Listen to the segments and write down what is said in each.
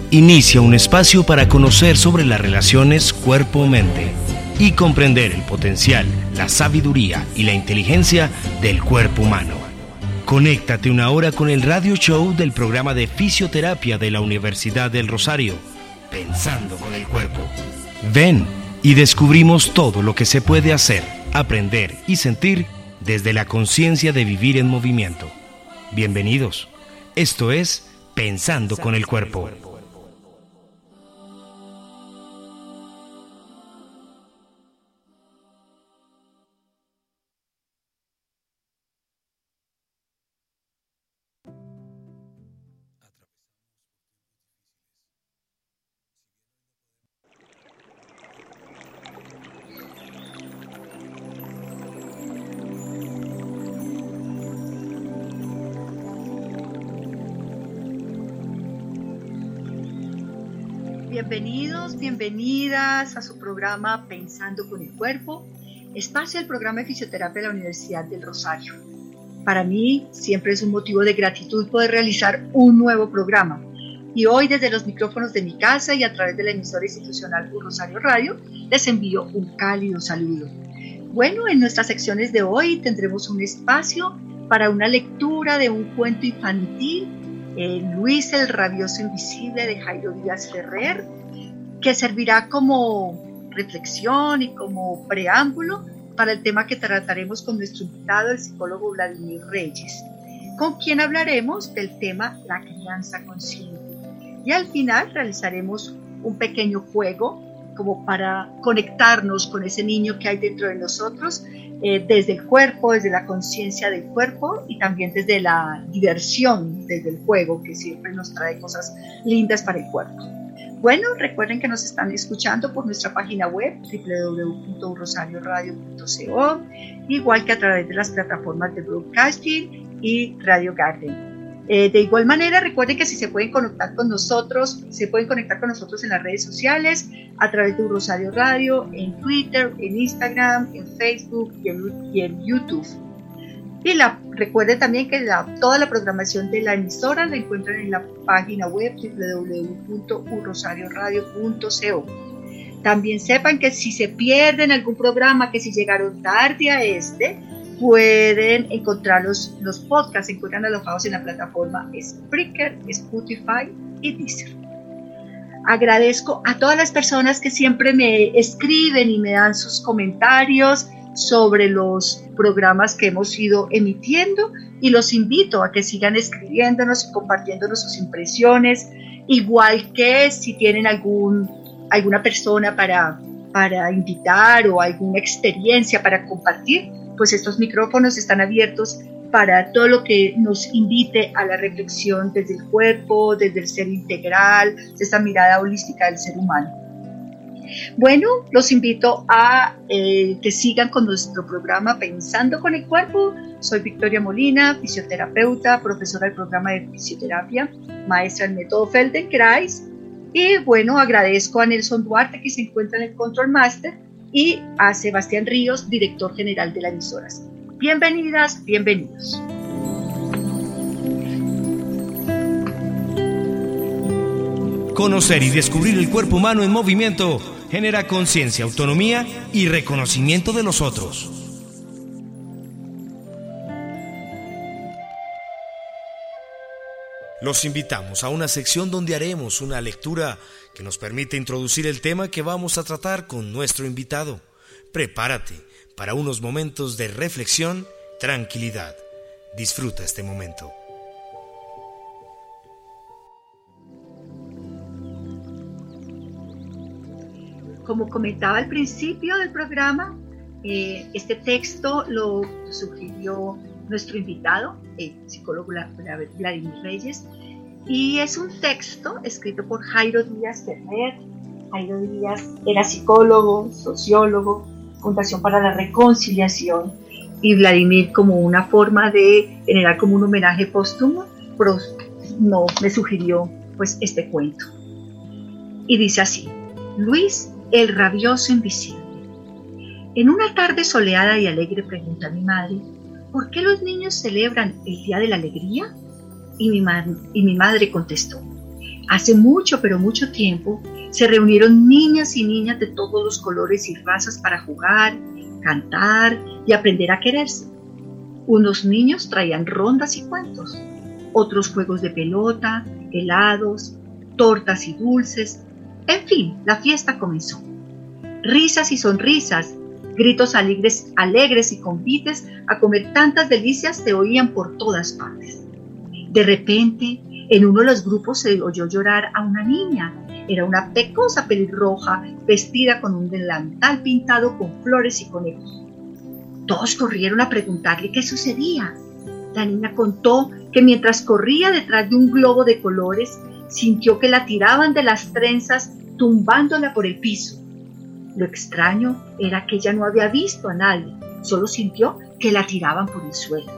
inicia un espacio para conocer sobre las relaciones cuerpo-mente y comprender el potencial, la sabiduría y la inteligencia del cuerpo humano. Conéctate una hora con el radio show del programa de fisioterapia de la Universidad del Rosario, Pensando con el Cuerpo. Ven y descubrimos todo lo que se puede hacer, aprender y sentir desde la conciencia de vivir en movimiento. Bienvenidos. Esto es Pensando con el Cuerpo. Bienvenidos, bienvenidas a su programa Pensando con el Cuerpo, espacio del programa de fisioterapia de la Universidad del Rosario. Para mí siempre es un motivo de gratitud poder realizar un nuevo programa. Y hoy desde los micrófonos de mi casa y a través de la emisora institucional Rosario Radio, les envío un cálido saludo. Bueno, en nuestras secciones de hoy tendremos un espacio para una lectura de un cuento infantil, Luis el Rabioso Invisible de Jairo Díaz Ferrer, que servirá como reflexión y como preámbulo para el tema que trataremos con nuestro invitado, el psicólogo Vladimir Reyes, con quien hablaremos del tema la crianza consciente. Y al final realizaremos un pequeño juego como para conectarnos con ese niño que hay dentro de nosotros, desde el cuerpo, desde la conciencia del cuerpo y también desde la diversión, desde el juego, que siempre nos trae cosas lindas para el cuerpo. Bueno, recuerden que nos están escuchando por nuestra página web www.rosarioradio.co, igual que a través de las plataformas de broadcasting y Radio Garden. De igual manera, recuerden que si se pueden conectar con nosotros, en las redes sociales, a través de Rosario Radio, en Twitter, en Instagram, en Facebook y en YouTube. Y recuerden también que toda la programación de la emisora la encuentran en la página web www.urrosarioradio.co. También sepan que si se pierden algún programa, que si llegaron tarde a pueden encontrar los podcasts, se encuentran alojados en la plataforma Spreaker, Spotify y Deezer. Agradezco a todas las personas que siempre me escriben y me dan sus comentarios sobre los programas que hemos ido emitiendo y los invito a que sigan escribiéndonos y compartiéndonos sus impresiones, igual que si tienen alguna persona para invitar o alguna experiencia para compartir, pues estos micrófonos están abiertos para todo lo que nos invite a la reflexión desde el cuerpo, desde el ser integral, de esta mirada holística del ser humano. Bueno, los invito a que sigan con nuestro programa Pensando con el Cuerpo. Soy Victoria Molina, fisioterapeuta, profesora del programa de fisioterapia, maestra del método Feldenkrais. Y bueno, agradezco a Nelson Duarte, que se encuentra en el Control Master, y a Sebastián Ríos, director general de la emisora. Bienvenidas, bienvenidos. Conocer y descubrir el cuerpo humano en movimiento genera conciencia, autonomía y reconocimiento de los otros. Los invitamos a una sección donde haremos una lectura que nos permite introducir el tema que vamos a tratar con nuestro invitado. Prepárate para unos momentos de reflexión, tranquilidad. Disfruta este momento. Como comentaba al principio del programa, este texto lo sugirió nuestro invitado, el psicólogo Vladimir Reyes, y es un texto escrito por Jairo Díaz Ferrer. Jairo Díaz era psicólogo, sociólogo, Fundación para la Reconciliación, y Vladimir, como una forma de generar como un homenaje póstumo, me sugirió pues este cuento. Y dice así: Luis el Rabioso Invisible. En una tarde soleada y alegre pregunté a mi madre: ¿por qué los niños celebran el Día de la Alegría? Y mi madre contestó: Hace mucho, pero mucho tiempo, se reunieron niñas y niñas de todos los colores y razas para jugar, cantar y aprender a quererse. Unos niños traían rondas y cuentos, otros juegos de pelota, helados, tortas y dulces. En fin, la fiesta comenzó. Risas y sonrisas, gritos alegres y convites a comer tantas delicias se oían por todas partes. De repente, en uno de los grupos se oyó llorar a una niña. Era una pecosa pelirroja vestida con un delantal pintado con flores y conejos. Todos corrieron a preguntarle qué sucedía. La niña contó que mientras corría detrás de un globo de colores, sintió que la tiraban de las trenzas tumbándola por el piso. Lo extraño era que ella no había visto a nadie, solo sintió que la tiraban por el suelo.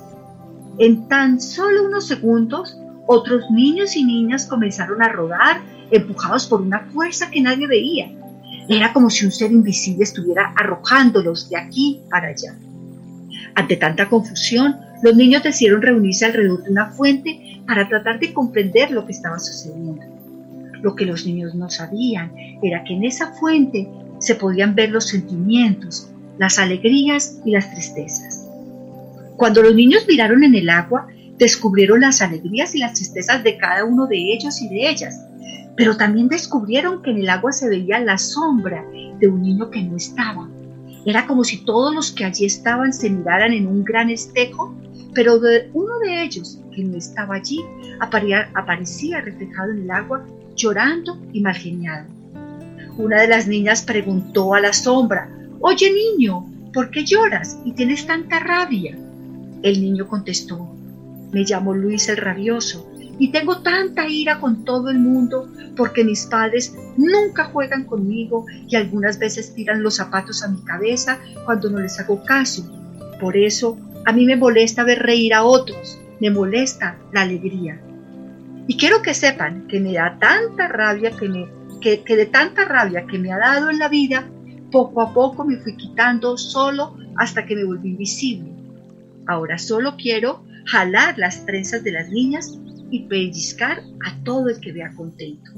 En tan solo unos segundos, otros niños y niñas comenzaron a rodar, empujados por una fuerza que nadie veía. Era como si un ser invisible estuviera arrojándolos de aquí para allá. Ante tanta confusión, los niños decidieron reunirse alrededor de una fuente para tratar de comprender lo que estaba sucediendo. Lo que los niños no sabían era que en esa fuente se podían ver los sentimientos, las alegrías y las tristezas. Cuando los niños miraron en el agua, descubrieron las alegrías y las tristezas de cada uno de ellos y de ellas, pero también descubrieron que en el agua se veía la sombra de un niño que no estaba. Era como si todos los que allí estaban se miraran en un gran espejo, pero uno de ellos, que no estaba allí, aparecía reflejado en el agua, llorando y malgeniado. Una de las niñas preguntó a la sombra: «Oye, niño, ¿por qué lloras y tienes tanta rabia?» El niño contestó: «Me llamo Luis el Rabioso y tengo tanta ira con todo el mundo porque mis padres nunca juegan conmigo y algunas veces tiran los zapatos a mi cabeza cuando no les hago caso. Por eso a mí me molesta ver reír a otros, me molesta la alegría. Y quiero que sepan que me da tanta rabia que de tanta rabia que me ha dado en la vida, poco a poco me fui quitando solo hasta que me volví invisible. Ahora solo quiero jalar las trenzas de las niñas y pellizcar a todo el que vea contento».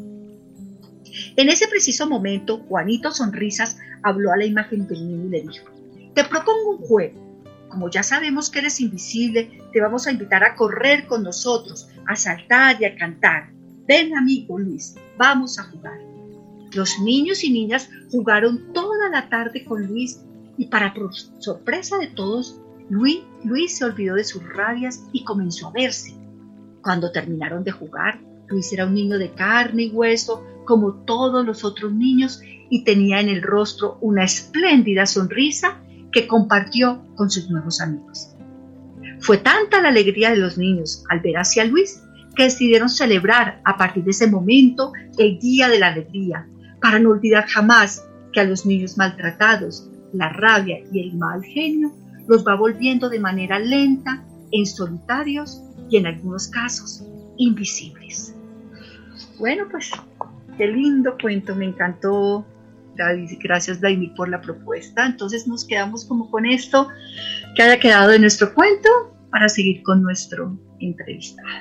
En ese preciso momento, Juanito Sonrisas habló a la imagen del niño y le dijo: «Te propongo un juego. Como ya sabemos que eres invisible, te vamos a invitar a correr con nosotros, a saltar y a cantar. Ven, amigo Luis, vamos a jugar». Los niños y niñas jugaron toda la tarde con Luis y para sorpresa de todos, Luis se olvidó de sus rabias y comenzó a verse. Cuando terminaron de jugar, Luis era un niño de carne y hueso como todos los otros niños y tenía en el rostro una espléndida sonrisa que compartió con sus nuevos amigos. Fue tanta la alegría de los niños al ver hacia Luis que decidieron celebrar a partir de ese momento el Día de la Alegría, para no olvidar jamás que a los niños maltratados, la rabia y el mal genio los va volviendo de manera lenta en solitarios y en algunos casos invisibles. Bueno, pues qué lindo cuento, me encantó. Gracias, Vladimir, por la propuesta. Entonces nos quedamos como con esto que haya quedado de nuestro cuento para seguir con nuestro entrevistado.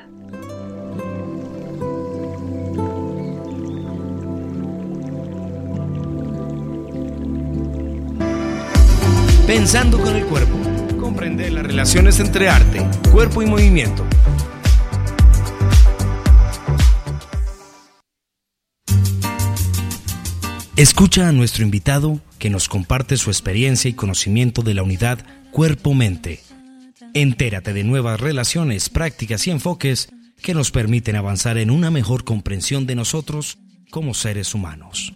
Pensando con el cuerpo. Comprender las relaciones entre arte, cuerpo y movimiento. Escucha a nuestro invitado que nos comparte su experiencia y conocimiento de la unidad cuerpo-mente. Entérate de nuevas relaciones, prácticas y enfoques que nos permiten avanzar en una mejor comprensión de nosotros como seres humanos.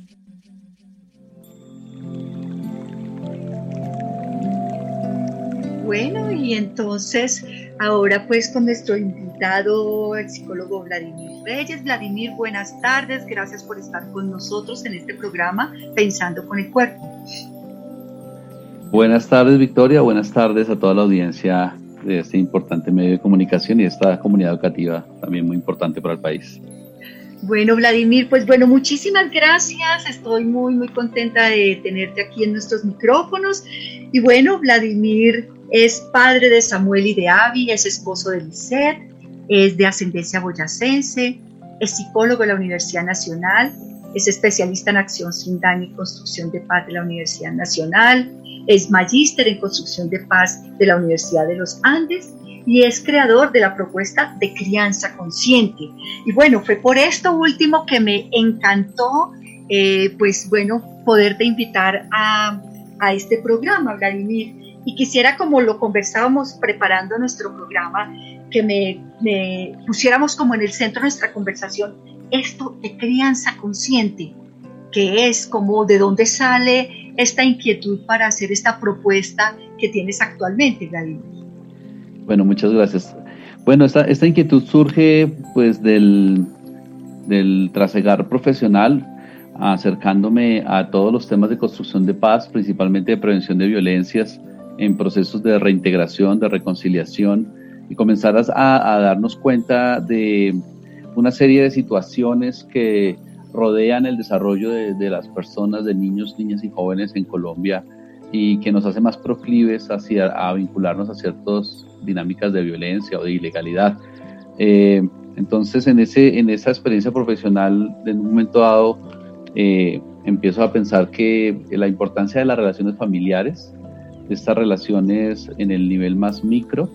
Bueno, y entonces ahora pues con nuestro invitado, el psicólogo Vladimir Reyes. Vladimir, buenas tardes, gracias por estar con nosotros en este programa Pensando con el Cuerpo. Buenas tardes, Victoria, buenas tardes a toda la audiencia de este importante medio de comunicación y esta comunidad educativa también muy importante para el país. Bueno, Vladimir, pues bueno, muchísimas gracias, estoy muy contenta de tenerte aquí en nuestros micrófonos. Y bueno, Vladimir es padre de Samuel y de Abby, es esposo de Lisette, es de ascendencia boyacense, es psicólogo de la Universidad Nacional, es especialista en acción sin daño y construcción de paz de la Universidad Nacional, es magíster en construcción de paz de la Universidad de los Andes y es creador de la propuesta de crianza consciente. Y bueno, fue por esto último que me encantó, poderte invitar a este programa, Vladimir. Y quisiera, como lo conversábamos preparando nuestro programa, que me pusiéramos como en el centro de nuestra conversación esto de crianza consciente, que es como de dónde sale esta inquietud para hacer esta propuesta que tienes actualmente, Vladimir. Bueno, muchas gracias. Bueno, esta inquietud surge pues del trasegar profesional, acercándome a todos los temas de construcción de paz, principalmente de prevención de violencias en procesos de reintegración, de reconciliación, y comenzar a darnos cuenta de una serie de situaciones que rodean el desarrollo de las personas, de niños, niñas y jóvenes en Colombia, y que nos hace más proclives a vincularnos a ciertas dinámicas de violencia o de ilegalidad. Entonces, en esa experiencia profesional, en un momento dado, empiezo a pensar que la importancia de las relaciones familiares, de estas relaciones en el nivel más micro,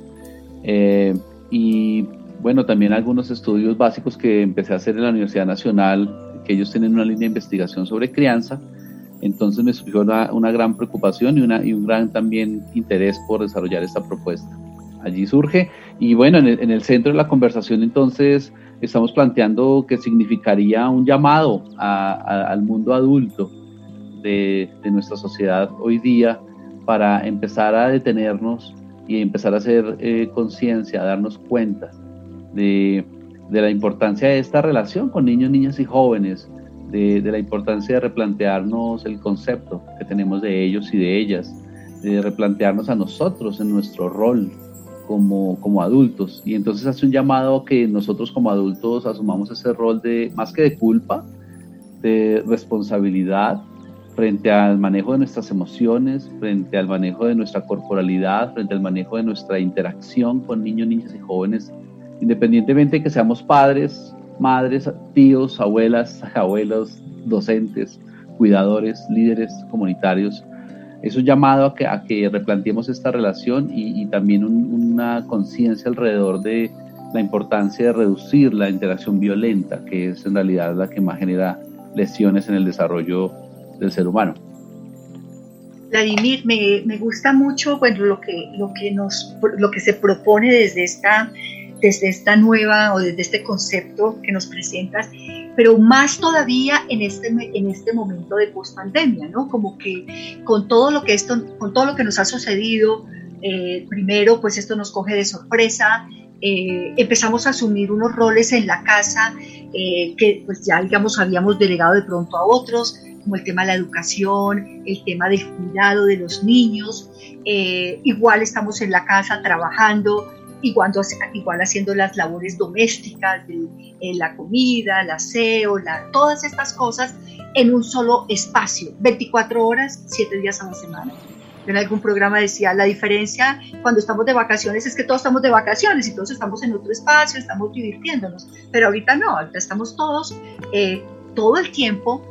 y bueno, también algunos estudios básicos que empecé a hacer en la Universidad Nacional, que ellos tienen una línea de investigación sobre crianza. Entonces me surgió una gran preocupación y un gran también interés por desarrollar esta propuesta. Allí surge, y bueno, en el centro de la conversación entonces estamos planteando que significaría un llamado al mundo adulto de nuestra sociedad hoy día, para empezar a detenernos y empezar a hacer conciencia, a darnos cuenta de la importancia de esta relación con niños, niñas y jóvenes, de la importancia de replantearnos el concepto que tenemos de ellos y de ellas, de replantearnos a nosotros en nuestro rol como adultos. Y entonces hace un llamado a que nosotros como adultos asumamos ese rol más que de culpa, de responsabilidad frente al manejo de nuestras emociones, frente al manejo de nuestra corporalidad, frente al manejo de nuestra interacción con niños, niñas y jóvenes, independientemente de que seamos padres, madres, tíos, abuelas, abuelos, docentes, cuidadores, líderes comunitarios. Es un llamado a que replanteemos esta relación y también una conciencia alrededor de la importancia de reducir la interacción violenta, que es en realidad la que más genera lesiones en el desarrollo del ser humano. Vladimir, me gusta mucho lo que se propone desde esta nueva o desde este concepto que nos presentas, pero más todavía en este momento de pospandemia, ¿no? Como que con todo lo que nos ha sucedido, primero pues esto nos coge de sorpresa, empezamos a asumir unos roles en la casa que pues ya digamos habíamos delegado de pronto a otros, como el tema de la educación, el tema del cuidado de los niños, igual estamos en la casa trabajando, igual haciendo las labores domésticas, la comida, el aseo, todas estas cosas en un solo espacio, 24 horas, 7 días a la semana. En algún programa decía, la diferencia cuando estamos de vacaciones es que todos estamos de vacaciones y todos estamos en otro espacio, estamos divirtiéndonos, pero ahorita no, ahorita estamos todos todo el tiempo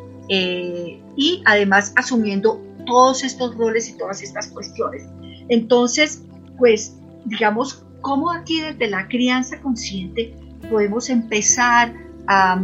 y además asumiendo todos estos roles y todas estas cuestiones. Entonces, pues, digamos, cómo aquí desde la crianza consciente podemos empezar a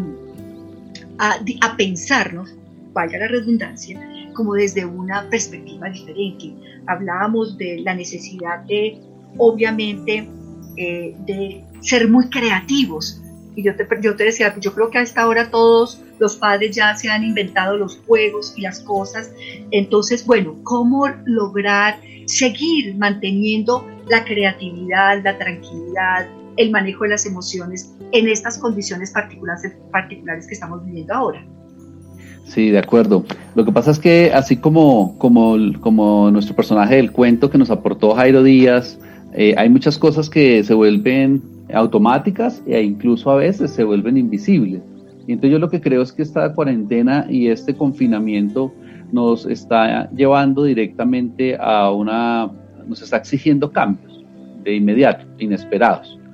pensarnos, valga la redundancia, como desde una perspectiva diferente. Hablábamos de la necesidad de, obviamente, de ser muy creativos. Y yo te decía, yo creo que a esta hora todos los padres ya se han inventado los juegos y las cosas. Entonces, bueno, ¿cómo lograr seguir manteniendo la creatividad, la tranquilidad, el manejo de las emociones en estas condiciones particulares que estamos viviendo ahora? Sí, de acuerdo. Lo que pasa es que así como nuestro personaje del cuento que nos aportó Jairo Díaz, hay muchas cosas que se vuelven automáticas e incluso a veces se vuelven invisibles. Y entonces yo lo que creo es que esta cuarentena y este confinamiento nos está llevando directamente nos está exigiendo cambios de inmediato, inesperados.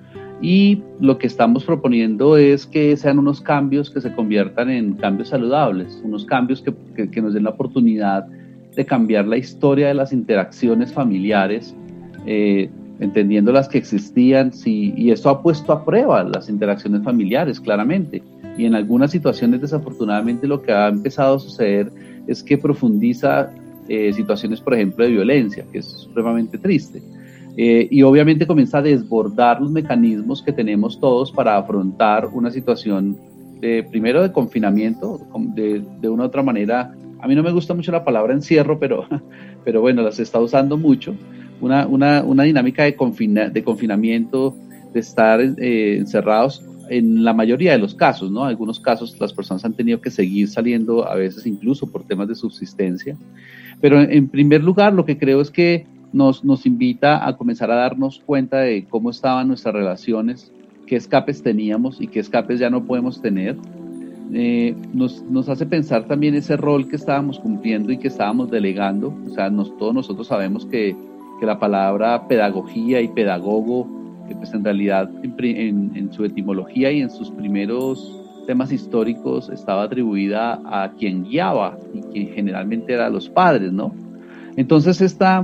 y lo que estamos proponiendo es que sean unos cambios que se conviertan en cambios saludables, unos cambios que nos den la oportunidad de cambiar la historia de las interacciones familiares, entendiendo las que existían, y esto ha puesto a prueba las interacciones familiares, claramente, y en algunas situaciones desafortunadamente lo que ha empezado a suceder es que profundiza situaciones, por ejemplo, de violencia, que es supremamente triste, y obviamente comienza a desbordar los mecanismos que tenemos todos para afrontar una situación primero de confinamiento, de una u otra manera. A mí no me gusta mucho la palabra encierro, pero bueno, las está usando mucho. Una dinámica de confinamiento, de estar encerrados en la mayoría de los casos, ¿no? En algunos casos las personas han tenido que seguir saliendo, a veces incluso por temas de subsistencia. Pero en primer lugar, lo que creo es que nos invita a comenzar a darnos cuenta de cómo estaban nuestras relaciones, qué escapes teníamos y qué escapes ya no podemos tener. Nos hace pensar también ese rol que estábamos cumpliendo y que estábamos delegando. O sea, todos nosotros sabemos que la palabra pedagogía y pedagogo, que pues en realidad en su etimología y en sus primeros temas históricos estaba atribuida a quien guiaba, y quien generalmente eran los padres, ¿no? Entonces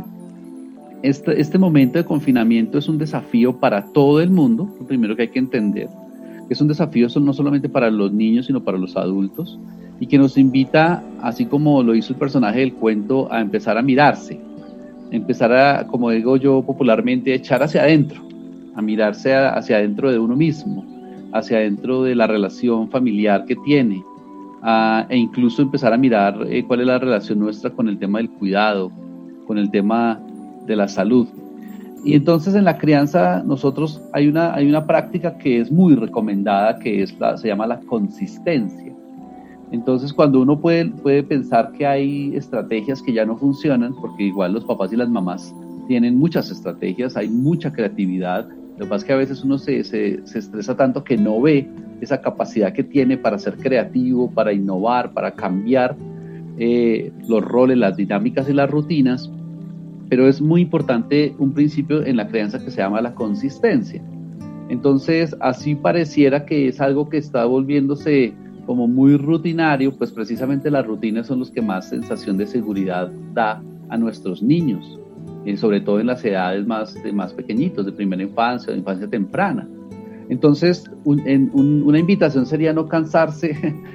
este momento de confinamiento es un desafío para todo el mundo. Lo primero que hay que entender es un desafío no solamente para los niños, sino para los adultos, y que nos invita, así como lo hizo el personaje del cuento, a empezar a mirarse, empezar a, como digo yo popularmente, a echar hacia adentro, a mirarse hacia adentro de uno mismo, hacia adentro de la relación familiar que tiene, e incluso empezar a mirar cuál es la relación nuestra con el tema del cuidado, con el tema de la salud. Y entonces en la crianza nosotros hay una práctica que es muy recomendada, que se llama la consistencia. Entonces cuando uno puede pensar que hay estrategias que ya no funcionan, porque igual los papás y las mamás tienen muchas estrategias, hay mucha creatividad. Lo que pasa es que a veces uno se estresa tanto que no ve esa capacidad que tiene para ser creativo, para innovar, para cambiar los roles, las dinámicas y las rutinas. Pero es muy importante un principio en la crianza que se llama la consistencia. Entonces, así pareciera que es algo que está volviéndose como muy rutinario, pues precisamente las rutinas son los que más sensación de seguridad da a nuestros niños, sobre todo en las edades más pequeñitos, de primera infancia, de infancia temprana. Entonces, una invitación sería a no cansarse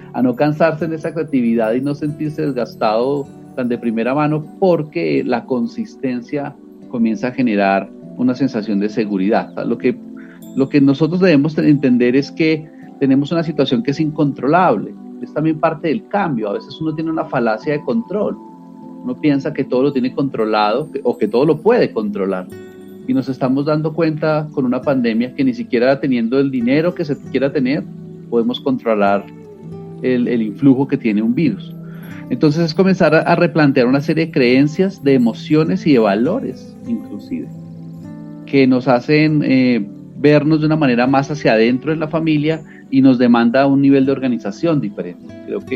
en esa creatividad y no sentirse desgastado tan de primera mano, porque la consistencia comienza a generar una sensación de seguridad. Lo que nosotros debemos entender es que tenemos una situación que es incontrolable, es también parte del cambio. A veces uno tiene una falacia de control, uno piensa que todo lo tiene controlado o que todo lo puede controlar, y nos estamos dando cuenta con una pandemia que ni siquiera teniendo el dinero que se quiera tener podemos controlar el influjo que tiene un virus. Entonces es comenzar a replantear una serie de creencias, de emociones y de valores, inclusive, que nos hacen vernos de una manera más hacia adentro en la familia y nos demanda un nivel de organización diferente.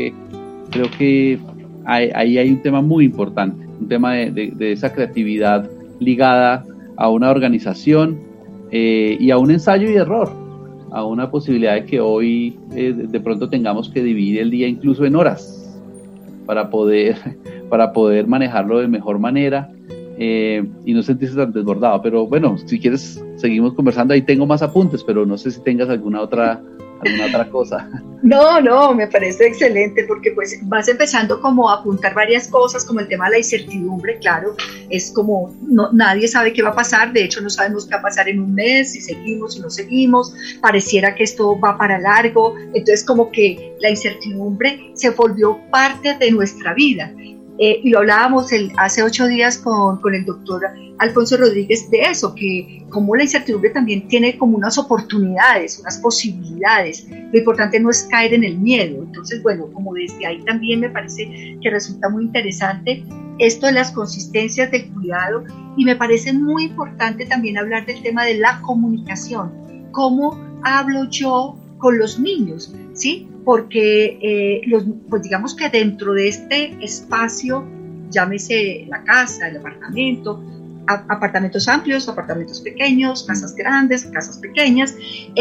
Creo que ahí hay un tema muy importante, un tema de esa creatividad ligada a una organización y a un ensayo y error, a una posibilidad de que hoy de pronto tengamos que dividir el día incluso en horas, para poder manejarlo de mejor manera y no sentirse tan desbordado. Pero bueno, si quieres seguimos conversando, ahí tengo más apuntes, pero no sé si tengas alguna otra cosa. No, me parece excelente, porque pues vas empezando como a apuntar varias cosas, como el tema de la incertidumbre. Claro, es como nadie sabe qué va a pasar, de hecho no sabemos qué va a pasar en un mes, si seguimos, si no seguimos, pareciera que esto va para largo, entonces como que la incertidumbre se volvió parte de nuestra vida. Y lo hablábamos hace 8 días con el doctor Alfonso Rodríguez de eso, que como la incertidumbre también tiene como unas oportunidades, unas posibilidades. Lo importante no es caer en el miedo. Entonces, bueno, como desde ahí también me parece que resulta muy interesante esto de las consistencias del cuidado, y me parece muy importante también hablar del tema de la comunicación. ¿Cómo hablo yo con los niños? ¿Sí? Porque pues digamos que dentro de este espacio, llámese la casa, el apartamento, apartamentos amplios, apartamentos pequeños, casas grandes, casas pequeñas,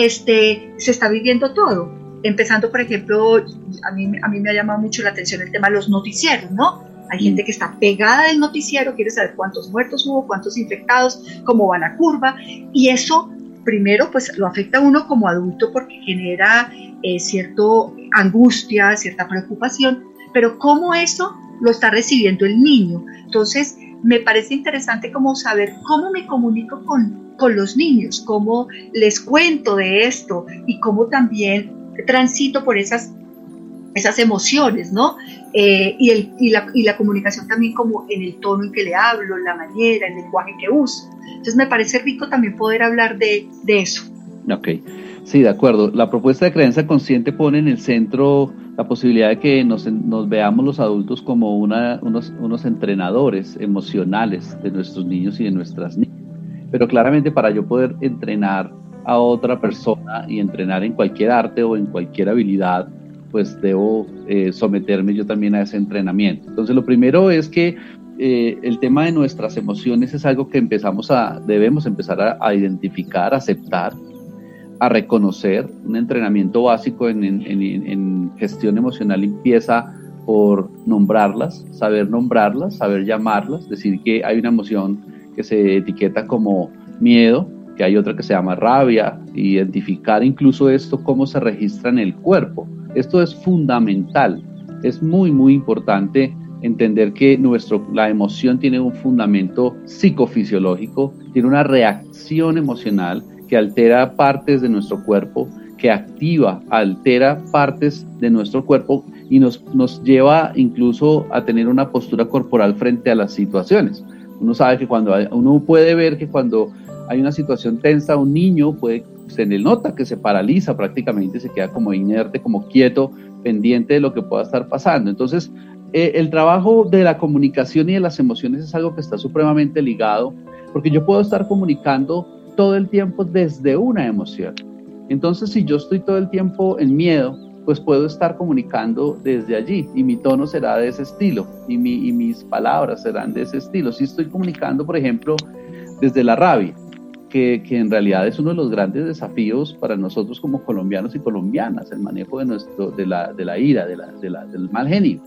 se está viviendo todo. Empezando, por ejemplo, a mí me ha llamado mucho la atención el tema de los noticieros, ¿no? Hay gente que está pegada del noticiero, quiere saber cuántos muertos hubo, cuántos infectados, cómo va la curva, y eso primero pues lo afecta a uno como adulto porque genera cierta angustia, cierta preocupación, pero cómo eso lo está recibiendo el niño. Entonces me parece interesante como saber cómo me comunico con los niños, cómo les cuento de esto y cómo también transito por esas emociones, ¿no? Y la comunicación también como en el tono en que le hablo, la manera, el lenguaje que uso. Entonces me parece rico también poder hablar de eso. Ok, sí, de acuerdo. La propuesta de crianza consciente pone en el centro la posibilidad de que nos veamos los adultos como unos entrenadores emocionales de nuestros niños y de nuestras niñas. Pero claramente para yo poder entrenar a otra persona y entrenar en cualquier arte o en cualquier habilidad, pues debo someterme yo también a ese entrenamiento. Entonces lo primero es que el tema de nuestras emociones es algo que debemos empezar a identificar, a aceptar, a reconocer. Un entrenamiento básico en gestión emocional empieza por nombrarlas, saber llamarlas, decir que hay una emoción que se etiqueta como miedo, que hay otra que se llama rabia, identificar incluso esto, cómo se registra en el cuerpo. Esto es fundamental, es muy, muy importante entender que la emoción tiene un fundamento psicofisiológico, tiene una reacción emocional que altera partes de nuestro cuerpo, que altera partes de nuestro cuerpo y nos lleva incluso a tener una postura corporal frente a las situaciones. Uno sabe que uno puede ver que cuando hay una situación tensa, un niño se le nota que se paraliza prácticamente, se queda como inerte, como quieto, pendiente de lo que pueda estar pasando. Entonces, el trabajo de la comunicación y de las emociones es algo que está supremamente ligado, porque yo puedo estar comunicando todo el tiempo desde una emoción. Entonces, si yo estoy todo el tiempo en miedo, pues puedo estar comunicando desde allí y mi tono será de ese estilo y mis palabras serán de ese estilo. Si estoy comunicando, por ejemplo, desde la rabia, que en realidad es uno de los grandes desafíos para nosotros como colombianos y colombianas, el manejo de la ira, del mal genio.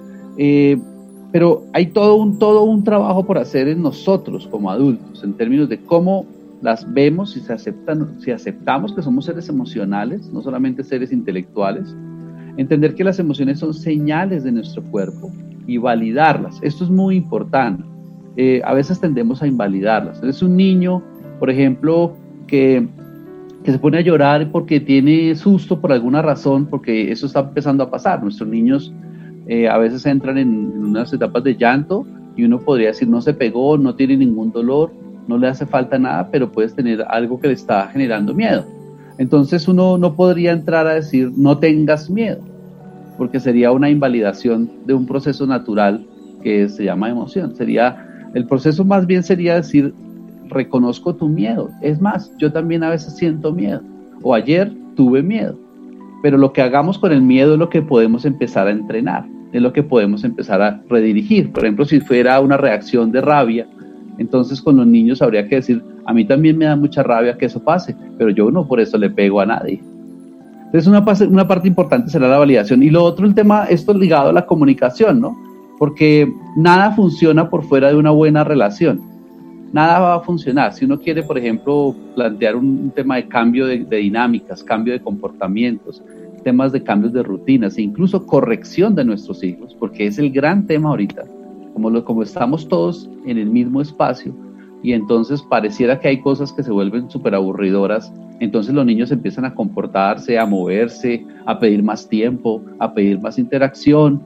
Pero hay todo un trabajo por hacer en nosotros como adultos, en términos de cómo las vemos, si aceptamos que somos seres emocionales, no solamente seres intelectuales, entender que las emociones son señales de nuestro cuerpo y validarlas. Esto es muy importante. A veces tendemos a invalidarlas. Es un niño, por ejemplo, que se pone a llorar porque tiene susto por alguna razón, porque eso está empezando a pasar. Nuestros niños a veces entran en unas etapas de llanto y uno podría decir no se pegó, no tiene ningún dolor, no le hace falta nada, pero puedes tener algo que le está generando miedo. Entonces uno no podría entrar a decir no tengas miedo, porque sería una invalidación de un proceso natural que se llama emoción. El proceso más bien sería decir reconozco tu miedo. Es más, yo también a veces siento miedo, o ayer tuve miedo, pero lo que hagamos con el miedo es lo que podemos empezar a entrenar, es lo que podemos empezar a redirigir. Por ejemplo, si fuera una reacción de rabia, entonces con los niños habría que decir, a mí también me da mucha rabia que eso pase, pero yo no por eso le pego a nadie. Entonces una parte importante será la validación. Y lo otro, esto ligado a la comunicación, ¿no? Porque nada funciona por fuera de una buena relación. Nada va a funcionar. Si uno quiere, por ejemplo, plantear un tema de cambio de dinámicas, cambio de comportamientos, temas de cambios de rutinas e incluso corrección de nuestros hijos, porque es el gran tema ahorita, como estamos todos en el mismo espacio y entonces pareciera que hay cosas que se vuelven súper aburridoras, entonces los niños empiezan a comportarse, a moverse, a pedir más tiempo, a pedir más interacción,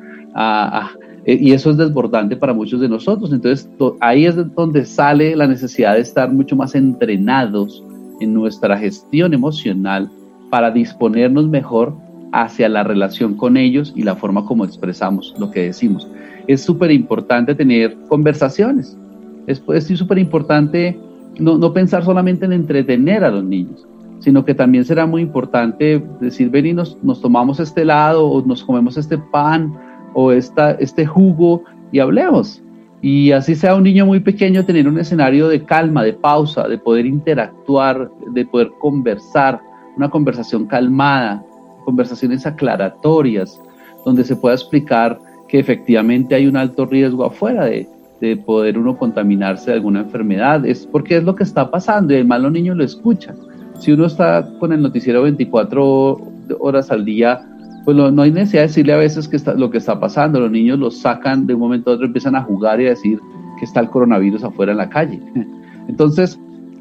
y eso es desbordante para muchos de nosotros. Entonces ahí es donde sale la necesidad de estar mucho más entrenados en nuestra gestión emocional para disponernos mejor hacia la relación con ellos y la forma como expresamos lo que decimos. Es súper importante tener conversaciones, es súper importante no pensar solamente en entretener a los niños, sino que también será muy importante decir, ven y nos tomamos este helado o nos comemos este pan o este jugo y hablemos Y así sea un niño muy pequeño, tener un escenario de calma, de pausa, de poder interactuar, de poder conversar, una conversación calmada, conversaciones aclaratorias, donde se pueda explicar que efectivamente hay un alto riesgo afuera de poder uno contaminarse de alguna enfermedad, es porque es lo que está pasando y además los niños lo escuchan. Si uno está con el noticiero 24 horas al día, pues no hay necesidad de decirle a veces lo que está pasando. Los niños los sacan de un momento a otro, empiezan a jugar y a decir que está el coronavirus afuera en la calle. Entonces,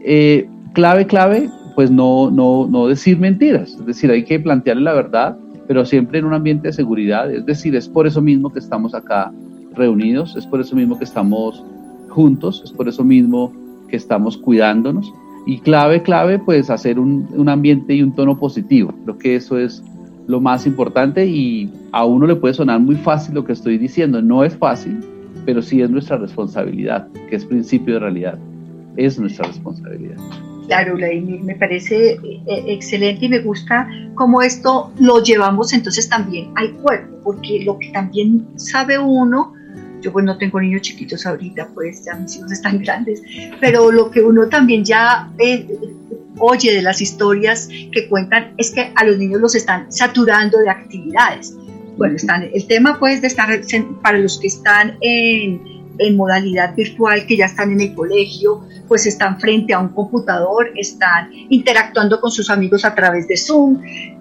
clave, pues no decir mentiras. Es decir, hay que plantearle la verdad, pero siempre en un ambiente de seguridad. Es decir, es por eso mismo que estamos acá reunidos, es por eso mismo que estamos juntos, es por eso mismo que estamos cuidándonos. Y clave, pues hacer un ambiente y un tono positivo. Creo que eso es lo más importante y a uno le puede sonar muy fácil lo que estoy diciendo. No es fácil, pero sí es nuestra responsabilidad, que es principio de realidad. Es nuestra responsabilidad. Claro, Vladimir, me parece excelente y me gusta cómo esto lo llevamos entonces también al cuerpo, porque lo que también sabe uno, yo pues no tengo niños chiquitos ahorita, pues ya mis hijos están grandes, pero lo que uno también ya oye de las historias que cuentan es que a los niños los están saturando de actividades. Bueno, el tema pues de estar, para los que están en modalidad virtual, que ya están en el colegio, pues están frente a un computador, están interactuando con sus amigos a través de Zoom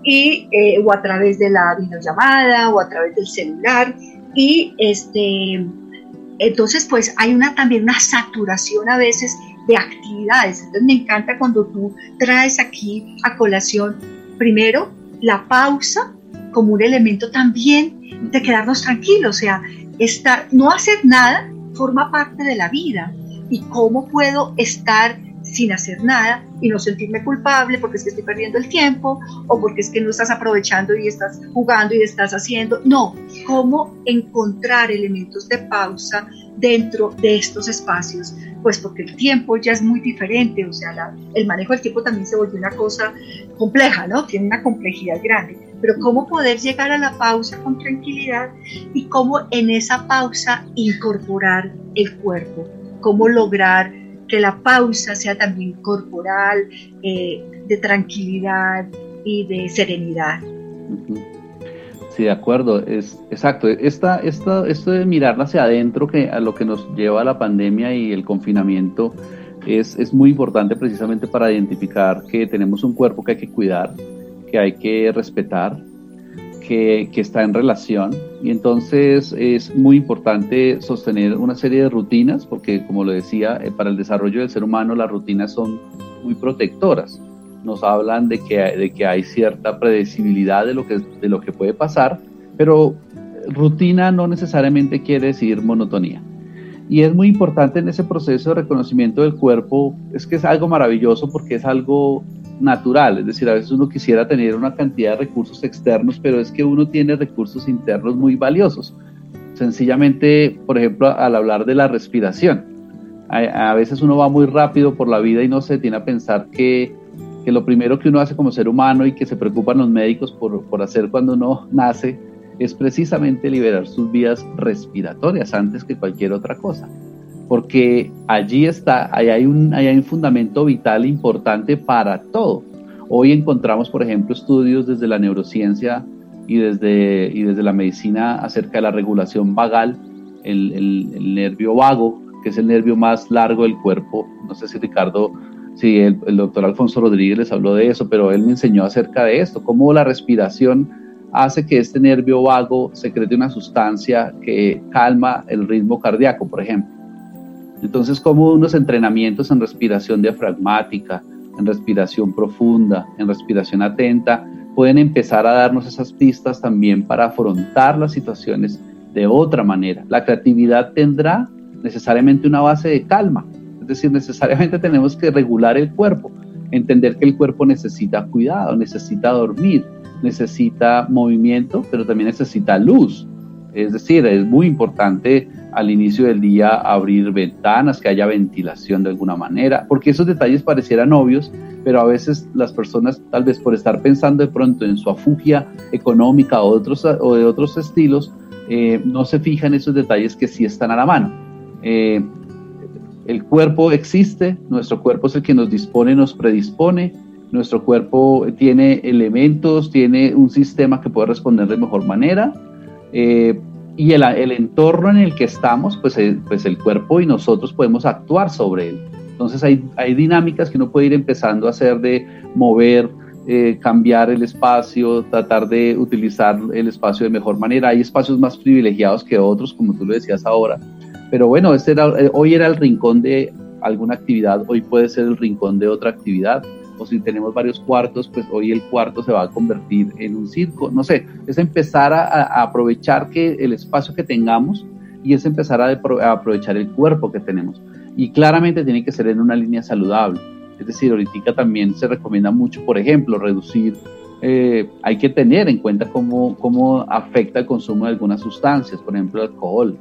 o a través de la videollamada o a través del celular y entonces pues hay también una saturación a veces de actividades. Entonces me encanta cuando tú traes aquí a colación primero la pausa como un elemento también de quedarnos tranquilos, o sea, no hacer nada forma parte de la vida. ¿Y cómo puedo estar sin hacer nada y no sentirme culpable porque es que estoy perdiendo el tiempo o porque es que no estás aprovechando y estás jugando y estás haciendo? No, ¿cómo encontrar elementos de pausa dentro de estos espacios? Pues porque el tiempo ya es muy diferente, o sea, el manejo del tiempo también se volvió una cosa compleja, ¿no? Tiene una complejidad grande, pero cómo poder llegar a la pausa con tranquilidad y cómo en esa pausa incorporar el cuerpo, cómo lograr que la pausa sea también corporal, de tranquilidad y de serenidad. Sí, de acuerdo, es exacto. Esto de mirar hacia adentro, que a lo que nos lleva la pandemia y el confinamiento, es muy importante precisamente para identificar que tenemos un cuerpo que hay que cuidar, que hay que respetar, que está en relación, y entonces es muy importante sostener una serie de rutinas, porque como lo decía, para el desarrollo del ser humano las rutinas son muy protectoras. Nos hablan de que hay cierta predecibilidad de lo que puede pasar, pero rutina no necesariamente quiere decir monotonía. Y es muy importante en ese proceso de reconocimiento del cuerpo, es que es algo maravilloso porque es algo natural, es decir, a veces uno quisiera tener una cantidad de recursos externos, pero es que uno tiene recursos internos muy valiosos. Sencillamente, por ejemplo, al hablar de la respiración, a veces uno va muy rápido por la vida y no se detiene a pensar que lo primero que uno hace como ser humano y que se preocupan los médicos por hacer cuando uno nace es precisamente liberar sus vías respiratorias antes que cualquier otra cosa, porque allí hay un fundamento vital importante para todo. Hoy encontramos, por ejemplo, estudios desde la neurociencia y desde la medicina acerca de la regulación vagal, el nervio vago, que es el nervio más largo del cuerpo. No sé si Ricardo, sí, el doctor Alfonso Rodríguez les habló de eso, pero él me enseñó acerca de esto, cómo la respiración hace que este nervio vago secrete una sustancia que calma el ritmo cardíaco, por ejemplo. Entonces, como unos entrenamientos en respiración diafragmática, en respiración profunda, en respiración atenta, pueden empezar a darnos esas pistas también para afrontar las situaciones de otra manera. La creatividad tendrá necesariamente una base de calma, es decir, necesariamente tenemos que regular el cuerpo, entender que el cuerpo necesita cuidado, necesita dormir, necesita movimiento, pero también necesita luz. Es decir, es muy importante al inicio del día abrir ventanas, que haya ventilación de alguna manera, porque esos detalles parecieran obvios, pero a veces las personas, tal vez por estar pensando de pronto en su afugia económica o de otros estilos, no se fijan esos detalles que sí están a la mano. El cuerpo existe, nuestro cuerpo es el que nos dispone, nos predispone, nuestro cuerpo tiene elementos, tiene un sistema que puede responder de mejor manera, y el entorno en el que estamos, pues el cuerpo y nosotros podemos actuar sobre él. Entonces hay dinámicas que uno puede ir empezando a hacer, de mover, cambiar el espacio, tratar de utilizar el espacio de mejor manera. Hay espacios más privilegiados que otros, como tú lo decías ahora, pero bueno, hoy era el rincón de alguna actividad, hoy puede ser el rincón de otra actividad, o si tenemos varios cuartos, pues hoy el cuarto se va a convertir en un circo. No sé, es empezar a aprovechar el espacio que tengamos, y es empezar a aprovechar el cuerpo que tenemos, y claramente tiene que ser en una línea saludable. Es decir, ahorita también se recomienda mucho, por ejemplo, reducir, hay que tener en cuenta cómo afecta el consumo de algunas sustancias, por ejemplo, el alcohol.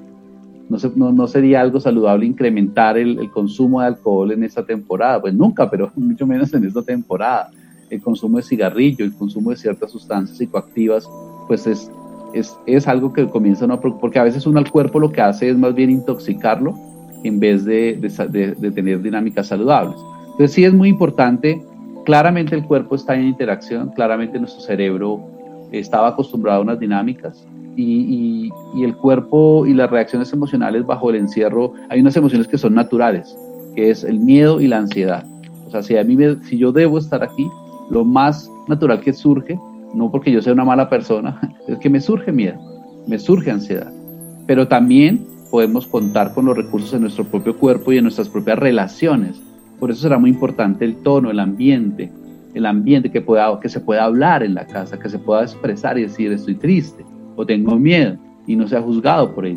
No sería algo saludable incrementar el consumo de alcohol en esta temporada, pues nunca, pero mucho menos en esta temporada. El consumo de cigarrillo, el consumo de ciertas sustancias psicoactivas, pues es algo que comienza porque a veces uno al cuerpo lo que hace es más bien intoxicarlo en vez de tener dinámicas saludables. Entonces sí es muy importante, claramente el cuerpo está en interacción, claramente nuestro cerebro estaba acostumbrado a unas dinámicas, y el cuerpo y las reacciones emocionales bajo el encierro, hay unas emociones que son naturales, que es el miedo y la ansiedad. O sea, si yo debo estar aquí, lo más natural que surge, no porque yo sea una mala persona, es que me surge miedo, me surge ansiedad. Pero también podemos contar con los recursos de nuestro propio cuerpo y de nuestras propias relaciones. Por eso será muy importante el tono, el ambiente que se pueda hablar en la casa, que se pueda expresar y decir estoy triste o tengo miedo, y no sea juzgado por ello.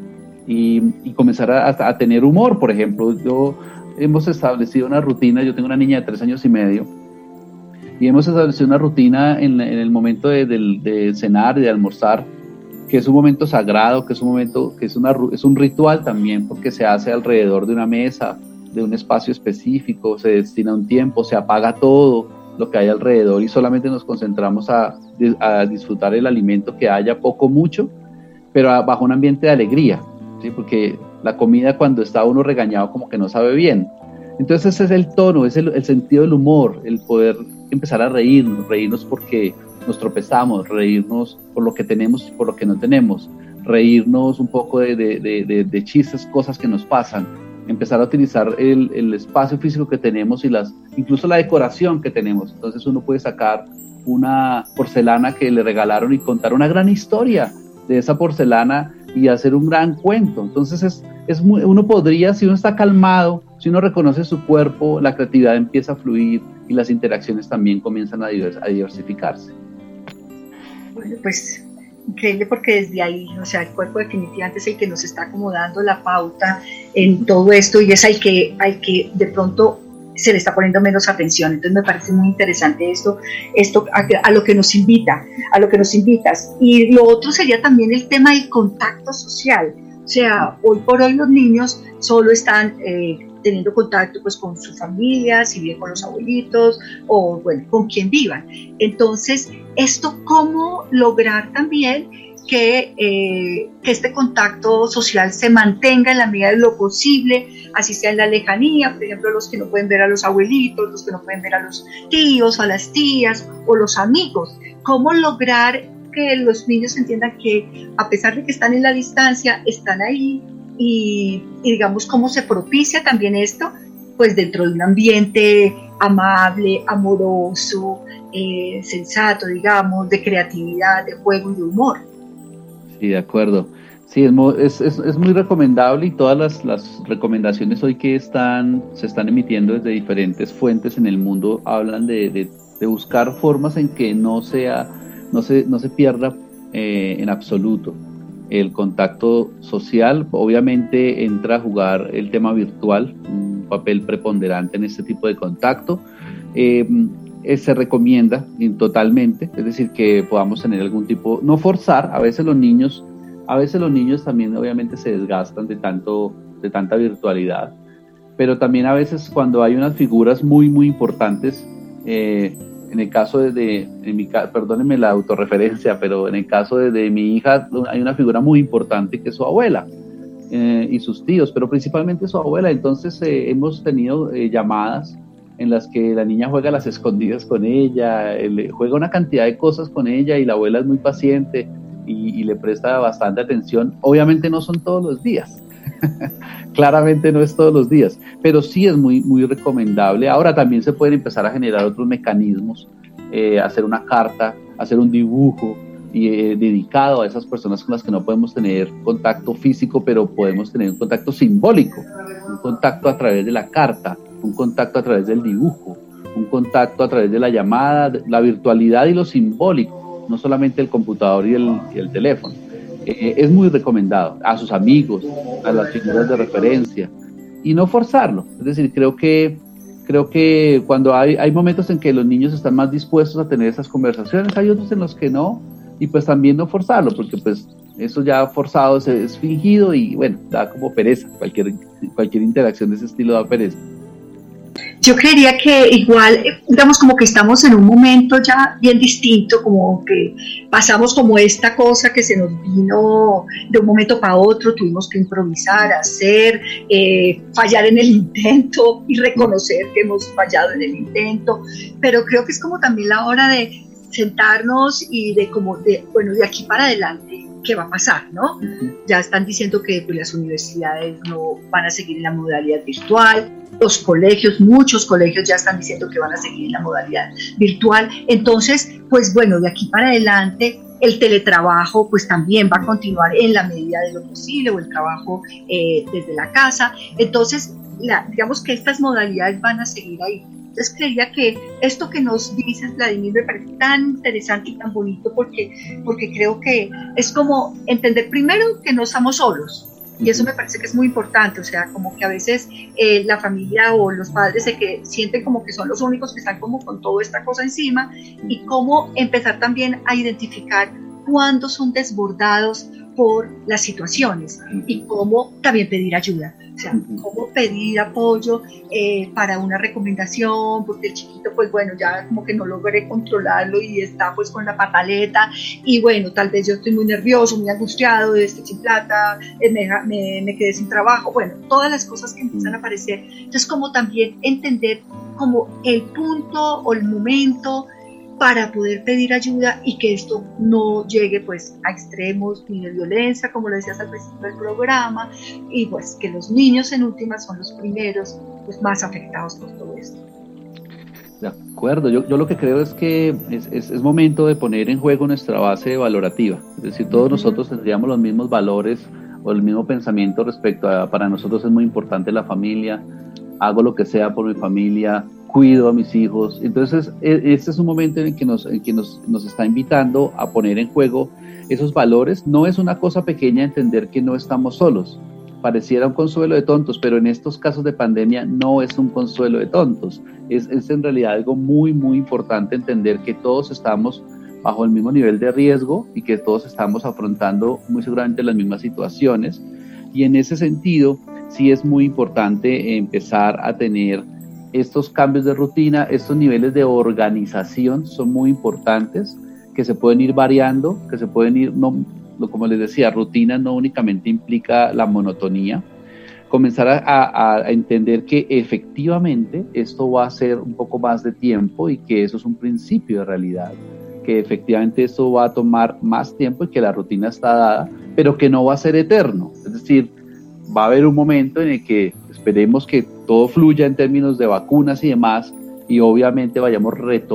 Y comenzar a tener humor. Por ejemplo, hemos establecido una rutina. Yo tengo una niña de 3 años y medio, y hemos establecido una rutina en el momento de cenar y de almorzar, que es un momento sagrado, que es un momento, es un ritual también, porque se hace alrededor de una mesa, de un espacio específico, se destina un tiempo, se apaga todo lo que hay alrededor y solamente nos concentramos a disfrutar el alimento, que haya poco, mucho, pero bajo un ambiente de alegría, ¿sí? Porque la comida, cuando está uno regañado, como que no sabe bien. Entonces ese es el tono, es el sentido del humor, el poder empezar a reírnos porque nos tropezamos, reírnos por lo que tenemos y por lo que no tenemos, reírnos un poco de chistes, cosas que nos pasan, empezar a utilizar el espacio físico que tenemos y incluso la decoración que tenemos. Entonces uno puede sacar una porcelana que le regalaron y contar una gran historia de esa porcelana y hacer un gran cuento. Entonces uno podría, si uno está calmado, si uno reconoce su cuerpo, la creatividad empieza a fluir y las interacciones también comienzan a diversificarse. Bueno, pues increíble, porque desde ahí, o sea, el cuerpo definitivamente es el que nos está acomodando la pauta en todo esto, y es al que de pronto se le está poniendo menos atención. Entonces me parece muy interesante esto a lo que nos invitas. Y lo otro sería también el tema del contacto social. O sea, hoy por hoy los niños solo están teniendo contacto pues con su familia, si bien con los abuelitos o bueno, con quien vivan. Entonces, esto, ¿cómo lograr también que este contacto social se mantenga en la medida de lo posible, así sea en la lejanía? Por ejemplo, los que no pueden ver a los abuelitos, los que no pueden ver a los tíos, a las tías o los amigos. ¿Cómo lograr que los niños entiendan que a pesar de que están en la distancia, están ahí? Y digamos, cómo se propicia también esto, pues dentro de un ambiente amable, amoroso, sensato, digamos, de creatividad, de juego y de humor. Sí, de acuerdo. Sí, es muy recomendable, y todas las recomendaciones hoy que se están emitiendo desde diferentes fuentes en el mundo hablan de buscar formas en que no se pierda en absoluto el contacto social. Obviamente entra a jugar el tema virtual, un papel preponderante en este tipo de contacto. Se recomienda totalmente, es decir, que podamos tener algún tipo, no forzar. A veces los niños también obviamente se desgastan de tanta virtualidad, pero también a veces cuando hay unas figuras muy muy importantes, en el caso perdónenme la autorreferencia, pero en el caso de mi hija hay una figura muy importante que es su abuela. y sus tíos, pero principalmente su abuela. Entonces hemos tenido llamadas en las que la niña juega a las escondidas con ella, juega una cantidad de cosas con ella, y la abuela es muy paciente y le presta bastante atención. Obviamente no son todos los días, claramente no es todos los días, pero sí es muy, muy recomendable. Ahora también se pueden empezar a generar otros mecanismos, hacer una carta, hacer un dibujo dedicado a esas personas con las que no podemos tener contacto físico, pero podemos tener un contacto simbólico, un contacto a través de la carta, un contacto a través del dibujo, un contacto a través de la llamada, la virtualidad y lo simbólico, no solamente el computador y el teléfono. Es muy recomendado a sus amigos, a las figuras de referencia, y no forzarlo. Es decir, creo que cuando hay momentos en que los niños están más dispuestos a tener esas conversaciones, hay otros en los que no, y pues también no forzarlo, porque pues eso ya forzado es fingido y bueno, da como pereza. Cualquier interacción de ese estilo da pereza. Yo creería que igual, digamos, como que estamos en un momento ya bien distinto, como que pasamos como esta cosa que se nos vino de un momento para otro, tuvimos que improvisar, hacer, fallar en el intento y reconocer que hemos fallado en el intento, pero creo que es como también la hora de sentarnos y de aquí para adelante, ¿qué va a pasar, no? Ya están diciendo que pues, las universidades no van a seguir en la modalidad virtual, los colegios, muchos colegios ya están diciendo que van a seguir en la modalidad virtual. Entonces, pues bueno, de aquí para adelante el teletrabajo pues también va a continuar en la medida de lo posible, o el trabajo desde la casa. Entonces, digamos que estas modalidades van a seguir ahí. Entonces creía que esto que nos dices, Vladimir, me parece tan interesante y tan bonito, porque creo que es como entender primero que no estamos solos. Y eso me parece que es muy importante, o sea, como que a veces la familia o los padres sienten como que son los únicos que están como con toda esta cosa encima, y cómo empezar también a identificar cuándo son desbordados por las situaciones y cómo también pedir ayuda, o sea, cómo pedir apoyo para una recomendación, porque el chiquito pues bueno, ya como que no logré controlarlo y está pues con la pataleta, y bueno, tal vez yo estoy muy nervioso, muy angustiado, estoy sin plata, me quedé sin trabajo, bueno, todas las cosas que empiezan a aparecer. Entonces como también entender como el punto o el momento para poder pedir ayuda, y que esto no llegue pues a extremos ni de violencia, como lo decías al principio del programa, y pues que los niños en últimas son los primeros pues más afectados por todo esto. De acuerdo, yo lo que creo es que es momento de poner en juego nuestra base valorativa, es decir, todos nosotros tendríamos los mismos valores o el mismo pensamiento respecto a, para nosotros es muy importante la familia, hago lo que sea por mi familia, cuido a mis hijos. Entonces este es un momento en el que nos está invitando a poner en juego esos valores. No es una cosa pequeña entender que no estamos solos, pareciera un consuelo de tontos, pero en estos casos de pandemia no es un consuelo de tontos, es en realidad algo muy muy importante entender que todos estamos bajo el mismo nivel de riesgo y que todos estamos afrontando muy seguramente las mismas situaciones, y en ese sentido sí es muy importante empezar a tener estos cambios de rutina, estos niveles de organización son muy importantes, que se pueden ir variando, que se pueden ir, como les decía, rutina no únicamente implica la monotonía, comenzar a entender que efectivamente esto va a ser un poco más de tiempo y que eso es un principio de realidad, que efectivamente esto va a tomar más tiempo y que la rutina está dada, pero que no va a ser eterno, es decir, va a haber un momento en el que esperemos que todo fluya en términos de vacunas y demás, y obviamente vayamos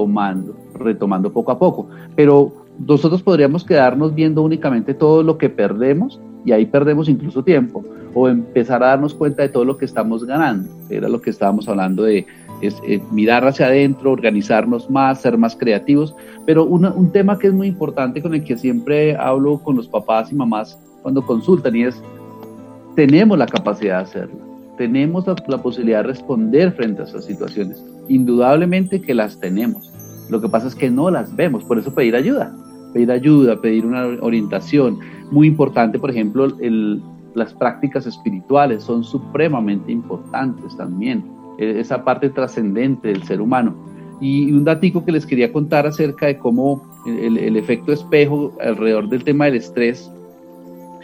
retomando poco a poco, pero nosotros podríamos quedarnos viendo únicamente todo lo que perdemos, y ahí perdemos incluso tiempo, o empezar a darnos cuenta de todo lo que estamos ganando. Era lo que estábamos hablando de mirar hacia adentro, organizarnos más, ser más creativos, pero un tema que es muy importante, con el que siempre hablo con los papás y mamás cuando consultan, y es: tenemos la capacidad de hacerlo, tenemos la posibilidad de responder frente a esas situaciones, indudablemente que las tenemos, lo que pasa es que no las vemos, por eso pedir ayuda, pedir una orientación. Muy importante, por ejemplo, las prácticas espirituales son supremamente importantes también, esa parte trascendente del ser humano. Y un datico que les quería contar acerca de cómo el efecto espejo alrededor del tema del estrés,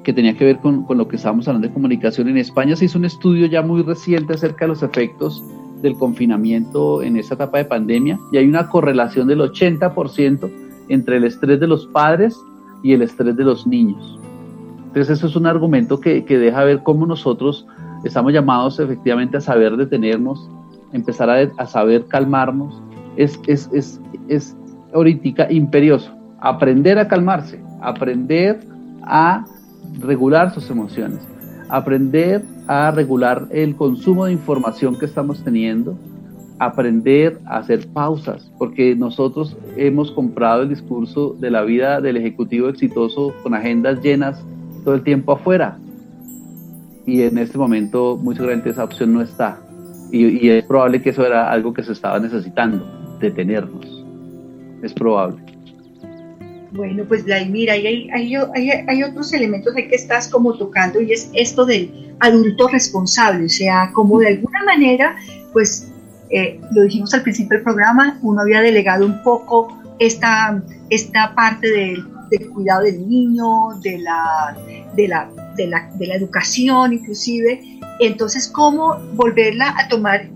que tenía que ver con lo que estábamos hablando de comunicación. En España se hizo un estudio ya muy reciente acerca de los efectos del confinamiento en esta etapa de pandemia, y hay una correlación del 80% entre el estrés de los padres y el estrés de los niños. Entonces eso es un argumento que deja ver cómo nosotros estamos llamados efectivamente a saber detenernos, empezar a saber calmarnos. Es ahorita imperioso aprender a calmarse, aprender a regular sus emociones, aprender a regular el consumo de información que estamos teniendo, aprender a hacer pausas, porque nosotros hemos comprado el discurso de la vida del ejecutivo exitoso con agendas llenas todo el tiempo afuera, y en este momento muy seguramente esa opción no está, y es probable que eso era algo que se estaba necesitando, detenernos, es probable. Bueno, pues Vladimir, hay otros elementos ahí que estás como tocando, y es esto del adulto responsable, o sea, como de alguna manera, pues lo dijimos al principio del programa, uno había delegado un poco esta parte del cuidado del niño, de la educación inclusive, entonces cómo volverla a tomar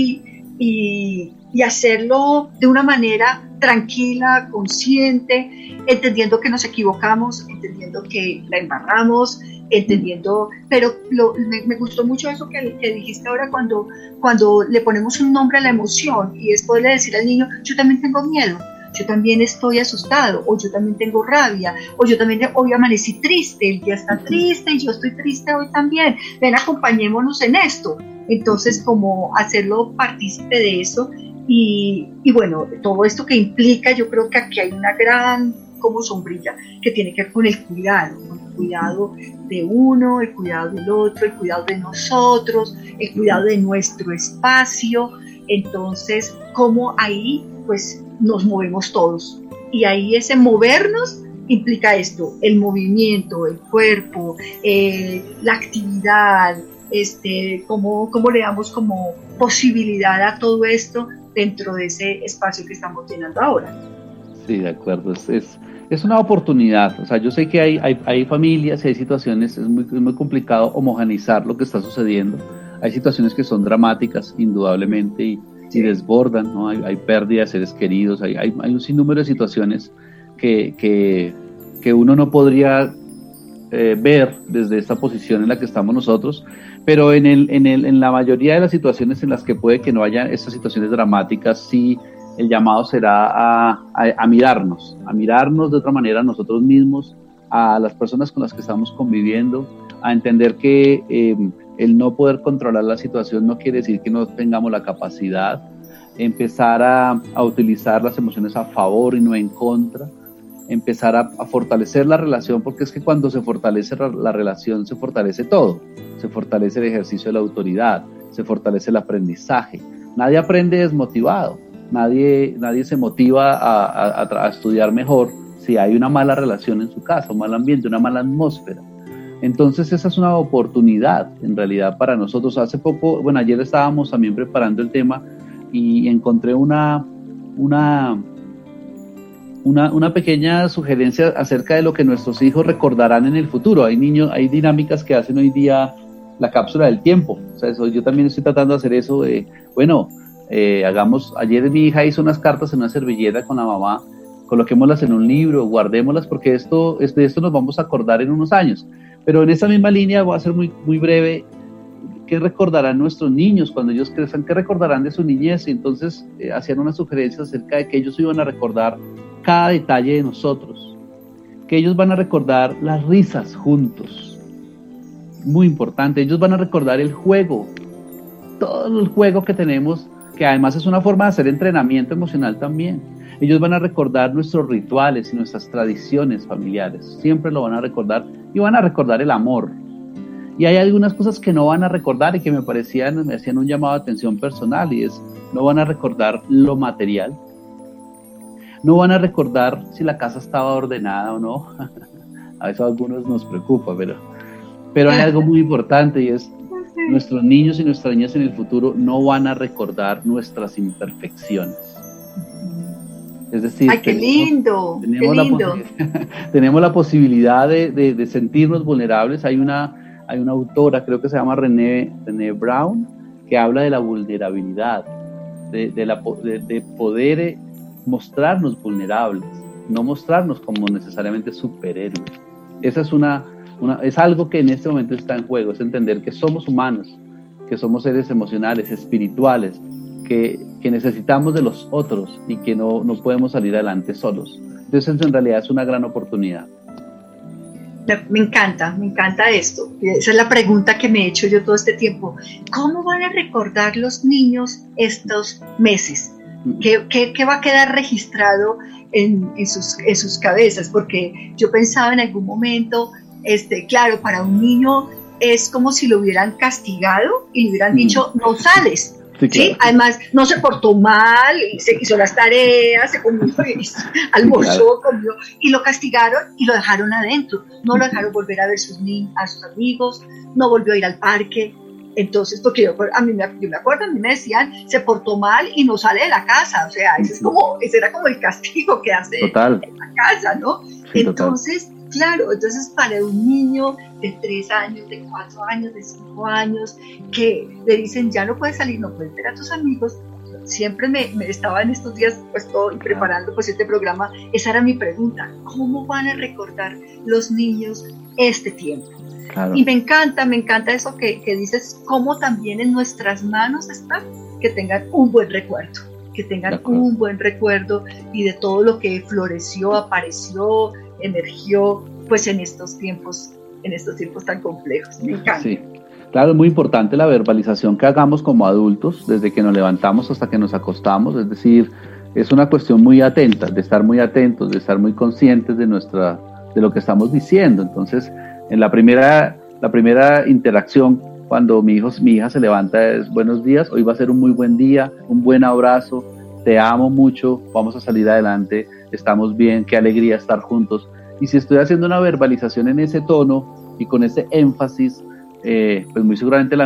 y hacerlo de una manera tranquila, consciente, entendiendo que nos equivocamos, entendiendo que la embarramos, entendiendo, pero me gustó mucho eso que dijiste ahora cuando le ponemos un nombre a la emoción, y es poderle decir al niño, yo también tengo miedo, yo también estoy asustado, o yo también tengo rabia, o yo también hoy amanecí triste, el día está triste y yo estoy triste hoy también, ven, acompañémonos en esto. Entonces, como hacerlo partícipe de eso, y bueno, todo esto que implica, yo creo que aquí hay una gran como sombrilla que tiene que ver con el cuidado de uno, el cuidado del otro, el cuidado de nosotros, el cuidado de nuestro espacio. Entonces, como ahí pues nos movemos todos, y ahí ese movernos implica esto, el movimiento, el cuerpo, la actividad, cómo le damos como posibilidad a todo esto dentro de ese espacio que estamos llenando ahora. Sí, de acuerdo, es una oportunidad. O sea, yo sé que hay familias y hay situaciones, es muy complicado homogeneizar lo que está sucediendo. Hay situaciones que son dramáticas, indudablemente, y desbordan, ¿no? Hay pérdida de seres queridos, hay un sinnúmero de situaciones que uno no podría ver desde esta posición en la que estamos nosotros, pero en la mayoría de las situaciones en las que puede que no haya estas situaciones dramáticas, sí, el llamado será a mirarnos de otra manera a nosotros mismos, a las personas con las que estamos conviviendo, a entender que el no poder controlar la situación no quiere decir que no tengamos la capacidad, empezar a utilizar las emociones a favor y no en contra, empezar a fortalecer la relación, porque es que cuando se fortalece la relación se fortalece todo, se fortalece el ejercicio de la autoridad, se fortalece el aprendizaje. Nadie aprende desmotivado, nadie se motiva a estudiar mejor si hay una mala relación en su casa, un mal ambiente, una mala atmósfera. Entonces esa es una oportunidad en realidad para nosotros. Hace poco, ayer estábamos también preparando el tema y encontré una pequeña sugerencia acerca de lo que nuestros hijos recordarán en el futuro. Hay dinámicas que hacen hoy día la cápsula del tiempo. O sea, yo también estoy tratando de hacer eso ayer mi hija hizo unas cartas en una servilleta con la mamá, coloquémoslas en un libro, guardémoslas, porque de esto nos vamos a acordar en unos años. Pero en esa misma línea voy a ser muy, muy breve. ¿Qué recordarán nuestros niños cuando ellos crezcan? ¿Qué recordarán de su niñez? Y entonces hacían una sugerencia acerca de que ellos iban a recordar cada detalle de nosotros, que ellos van a recordar las risas juntos, muy importante. Ellos van a recordar el juego, todo el juego que tenemos, que además es una forma de hacer entrenamiento emocional también. Ellos van a recordar nuestros rituales y nuestras tradiciones familiares, siempre lo van a recordar, y van a recordar el amor. Y hay algunas cosas que no van a recordar y que me hacían un llamado de atención personal, y es, no van a recordar lo material, no van a recordar si la casa estaba ordenada o no. A veces a algunos nos preocupa, pero hay algo muy importante, y es, nuestros niños y nuestras niñas en el futuro no van a recordar nuestras imperfecciones. Es decir, ¡ay, qué lindo! Tenemos la posibilidad de sentirnos vulnerables. Hay una autora, creo que se llama Brené Brown, que habla de la vulnerabilidad, de poder mostrarnos vulnerables, no mostrarnos como necesariamente superhéroes. Esa es algo que en este momento está en juego, es entender que somos humanos, que somos seres emocionales, espirituales, que necesitamos de los otros y que no podemos salir adelante solos. Entonces, en realidad es una gran oportunidad. Me encanta esto. Esa es la pregunta que me he hecho yo todo este tiempo. ¿Cómo van a recordar los niños estos meses? ¿Qué va a quedar registrado en sus cabezas? Porque yo pensaba en algún momento, claro, para un niño es como si lo hubieran castigado y le hubieran dicho, no sales. Sí, claro. ¿Sí? Además, no se portó mal, se hizo las tareas, se comió, almorzó, comió, y lo castigaron y lo dejaron adentro. No lo dejaron volver a ver a sus amigos, no volvió a ir al parque. Entonces, porque yo me acuerdo, a mí me decían, se portó mal y no sale de la casa. O sea, ese era como el castigo que hace en la casa, ¿no? Sí, entonces, total. Claro, entonces para un niño de 3 años, de 4 años, de 5 años, que le dicen, ya no puedes salir, no puedes ver a tus amigos, siempre me estaba en estos días preparando pues este programa, esa era mi pregunta, ¿cómo van a recordar los niños este tiempo? Claro. Y me encanta eso que dices, cómo también en nuestras manos está que tengan un buen recuerdo, un buen recuerdo y de todo lo que floreció, apareció, emergió pues en estos tiempos tan complejos. Me encanta. Sí, claro, es muy importante la verbalización que hagamos como adultos, desde que nos levantamos hasta que nos acostamos, es decir, es una cuestión muy atenta, de estar muy atentos, de estar muy conscientes de lo que estamos diciendo. Entonces, en la primera interacción, cuando mi hija se levanta, es buenos días, hoy va a ser un muy buen día, un buen abrazo, te amo mucho, vamos a salir adelante, estamos bien, qué alegría estar juntos. Y si estoy haciendo una verbalización en ese tono y con ese énfasis, pues muy seguramente el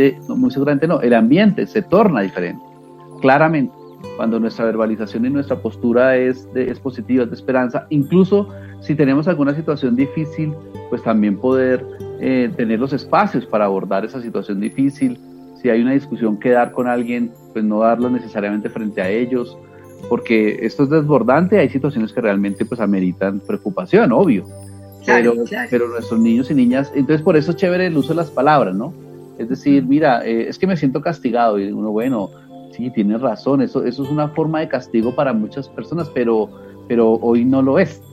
ambiente se torna diferente. Claramente, cuando nuestra verbalización y nuestra postura es positiva, es de esperanza, incluso si tenemos alguna situación difícil, pues también poder tener los espacios para abordar esa situación difícil. Si hay una discusión que dar con alguien, pues no darlo necesariamente frente a ellos, porque esto es desbordante, hay situaciones que realmente pues ameritan preocupación, obvio, claro. Pero nuestros niños y niñas, entonces por eso es chévere el uso de las palabras, ¿no? Es decir, mira, es que me siento castigado, y uno, bueno, sí, tienes razón, eso es una forma de castigo para muchas personas, pero hoy no lo es.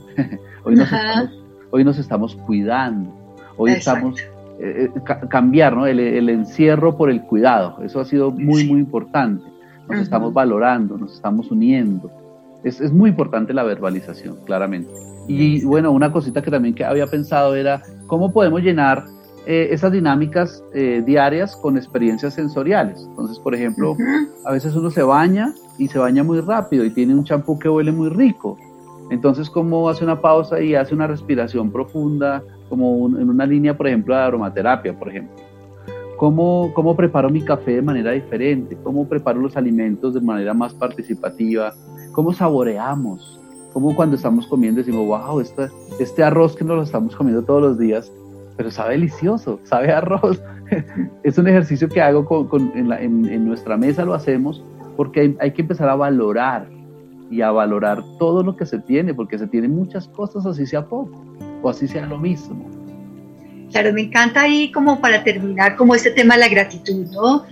Hoy nos estamos cuidando, hoy estamos cambiar, ¿no? El encierro por el cuidado, eso ha sido muy importante. Nos estamos valorando, nos estamos uniendo. Es muy importante la verbalización, claramente. Y bueno, una cosita que también que había pensado era cómo podemos llenar esas dinámicas diarias con experiencias sensoriales. Entonces, por ejemplo, a veces uno se baña y se baña muy rápido y tiene un champú que huele muy rico. Entonces, ¿cómo hace una pausa y hace una respiración profunda, como en una línea, por ejemplo, de aromaterapia, por ejemplo? ¿Cómo preparo mi café de manera diferente? ¿Cómo preparo los alimentos de manera más participativa? ¿Cómo saboreamos? ¿Cómo cuando estamos comiendo decimos, wow, este arroz que nos lo estamos comiendo todos los días, pero sabe delicioso, sabe a arroz? Es un ejercicio que hago en nuestra mesa, lo hacemos, porque hay que empezar a valorar y a valorar todo lo que se tiene, porque se tienen muchas cosas, así sea poco, o así sea lo mismo. Claro, me encanta ahí como para terminar como este tema de la gratitud, ¿no?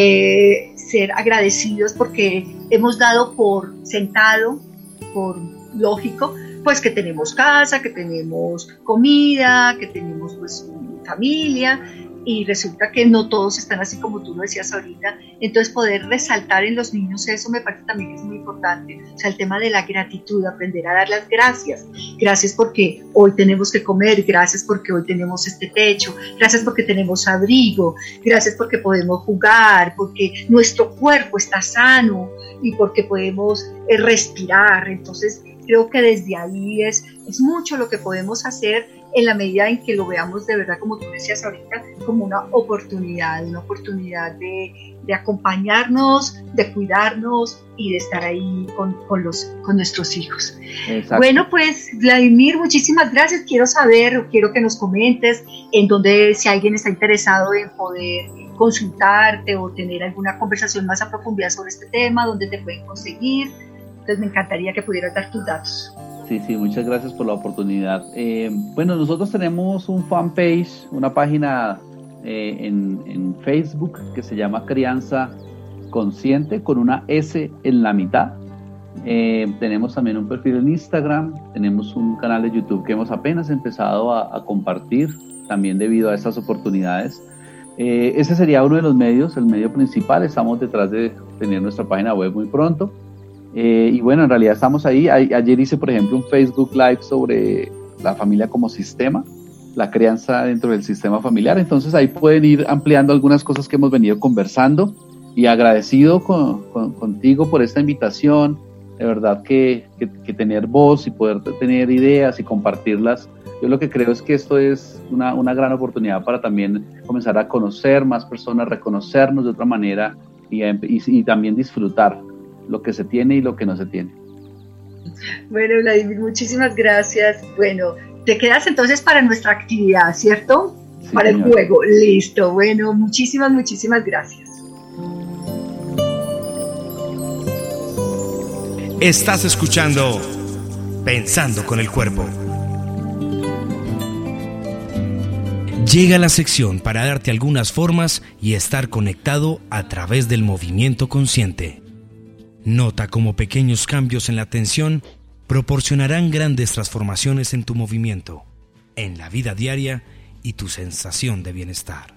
Ser agradecidos porque hemos dado por sentado, por lógico, pues que tenemos casa, que tenemos comida, que tenemos pues familia, y resulta que no todos están así como tú lo decías ahorita. Entonces poder resaltar en los niños eso me parece también que es muy importante, o sea, el tema de la gratitud, aprender a dar las gracias porque hoy tenemos que comer, gracias porque hoy tenemos este techo, gracias porque tenemos abrigo, gracias porque podemos jugar, porque nuestro cuerpo está sano y porque podemos respirar. Entonces creo que desde ahí es Es mucho lo que podemos hacer en la medida en que lo veamos de verdad, como tú decías ahorita, como una oportunidad de acompañarnos, de cuidarnos y de estar ahí con nuestros hijos. Exacto. Bueno, pues Vladimir, muchísimas gracias. Quiero que nos comentes en donde, si alguien está interesado en poder consultarte o tener alguna conversación más a profundidad sobre este tema, dónde te pueden conseguir. Entonces me encantaría que pudieras dar tus datos. Sí, muchas gracias por la oportunidad. Bueno, nosotros tenemos un fanpage, una página en Facebook que se llama Crianza Consciente, con una S en la mitad. Tenemos también un perfil en Instagram, tenemos un canal de YouTube que hemos apenas empezado a compartir, también debido a estas oportunidades. Ese sería uno de los medios, el medio principal. Estamos detrás de tener nuestra página web muy pronto. Y bueno, en realidad estamos ahí. Ayer hice, por ejemplo, un Facebook Live sobre la familia como sistema, la crianza dentro del sistema familiar. Entonces ahí pueden ir ampliando algunas cosas que hemos venido conversando, y agradecido contigo por esta invitación. De verdad que tener voz y poder tener ideas y compartirlas, yo lo que creo es que esto es una gran oportunidad para también comenzar a conocer más personas, reconocernos de otra manera y también disfrutar lo que se tiene y lo que no se tiene. Bueno, Vladimir, muchísimas gracias. Bueno, te quedas entonces para nuestra actividad, ¿cierto? Sí, para señora. El juego. Listo. Bueno, muchísimas gracias. Estás escuchando Pensando con el Cuerpo. Llega la sección para darte algunas formas y estar conectado a través del movimiento consciente. Nota cómo pequeños cambios en la atención proporcionarán grandes transformaciones en tu movimiento, en la vida diaria y tu sensación de bienestar.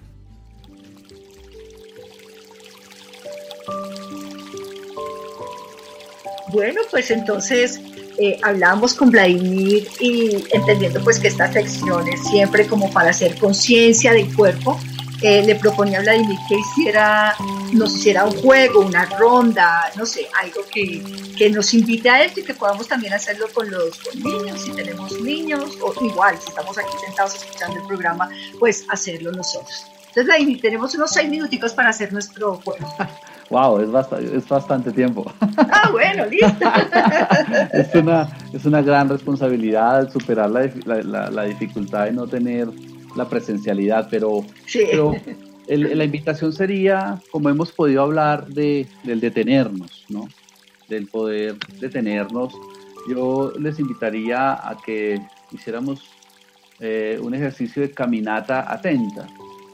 Bueno, pues entonces hablamos con Vladimir y entendiendo pues que esta sección es siempre como para hacer conciencia del cuerpo. Le proponía a Vladimir que nos hiciera un juego, una ronda, no sé, algo que nos invite a esto y que podamos también hacerlo con niños, si tenemos niños, o igual, si estamos aquí sentados escuchando el programa, pues hacerlo nosotros. Entonces, Vladimir, tenemos unos 6 minuticos para hacer nuestro juego. Wow, es bastante tiempo. Ah, bueno, listo. Es una gran responsabilidad superar la dificultad de no tener la presencialidad, pero la invitación sería, como hemos podido hablar del detenernos, ¿no? Del poder detenernos. Yo les invitaría a que hiciéramos un ejercicio de caminata atenta.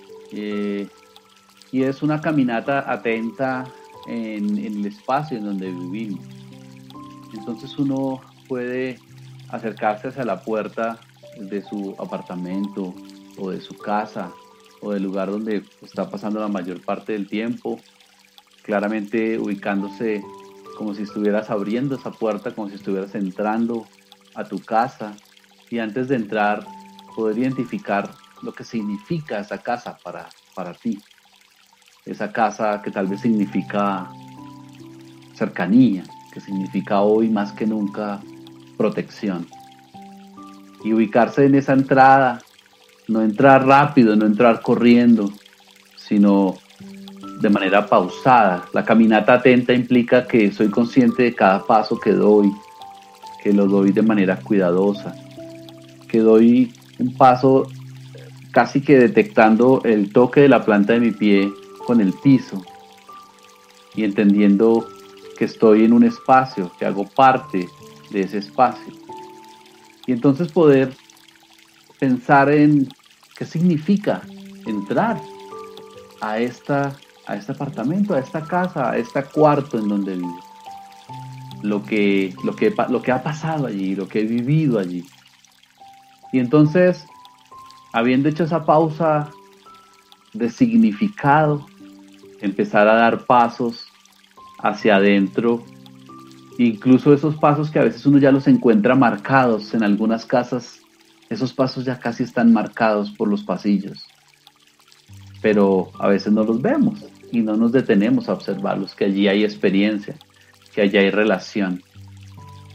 Y es una caminata atenta en el espacio en donde vivimos. Entonces uno puede acercarse hacia la puerta de su apartamento o de su casa o del lugar donde está pasando la mayor parte del tiempo, claramente ubicándose como si estuvieras abriendo esa puerta, como si estuvieras entrando a tu casa, y antes de entrar poder identificar lo que significa esa casa para ti. Esa casa que tal vez significa cercanía, que significa hoy más que nunca protección. Y ubicarse en esa entrada, no entrar rápido, no entrar corriendo, sino de manera pausada. La caminata atenta implica que soy consciente de cada paso que doy, que lo doy de manera cuidadosa, que doy un paso casi que detectando el toque de la planta de mi pie con el piso y entendiendo que estoy en un espacio, que hago parte de ese espacio. Y entonces poder pensar en qué significa entrar a este apartamento, a esta casa, a este cuarto en donde vivo. Lo que ha pasado allí, lo que he vivido allí. Y entonces, habiendo hecho esa pausa de significado, empezar a dar pasos hacia adentro, incluso esos pasos que a veces uno ya los encuentra marcados en algunas casas. Esos pasos ya casi están marcados por los pasillos, pero a veces no los vemos y no nos detenemos a observarlos, que allí hay experiencia, que allí hay relación.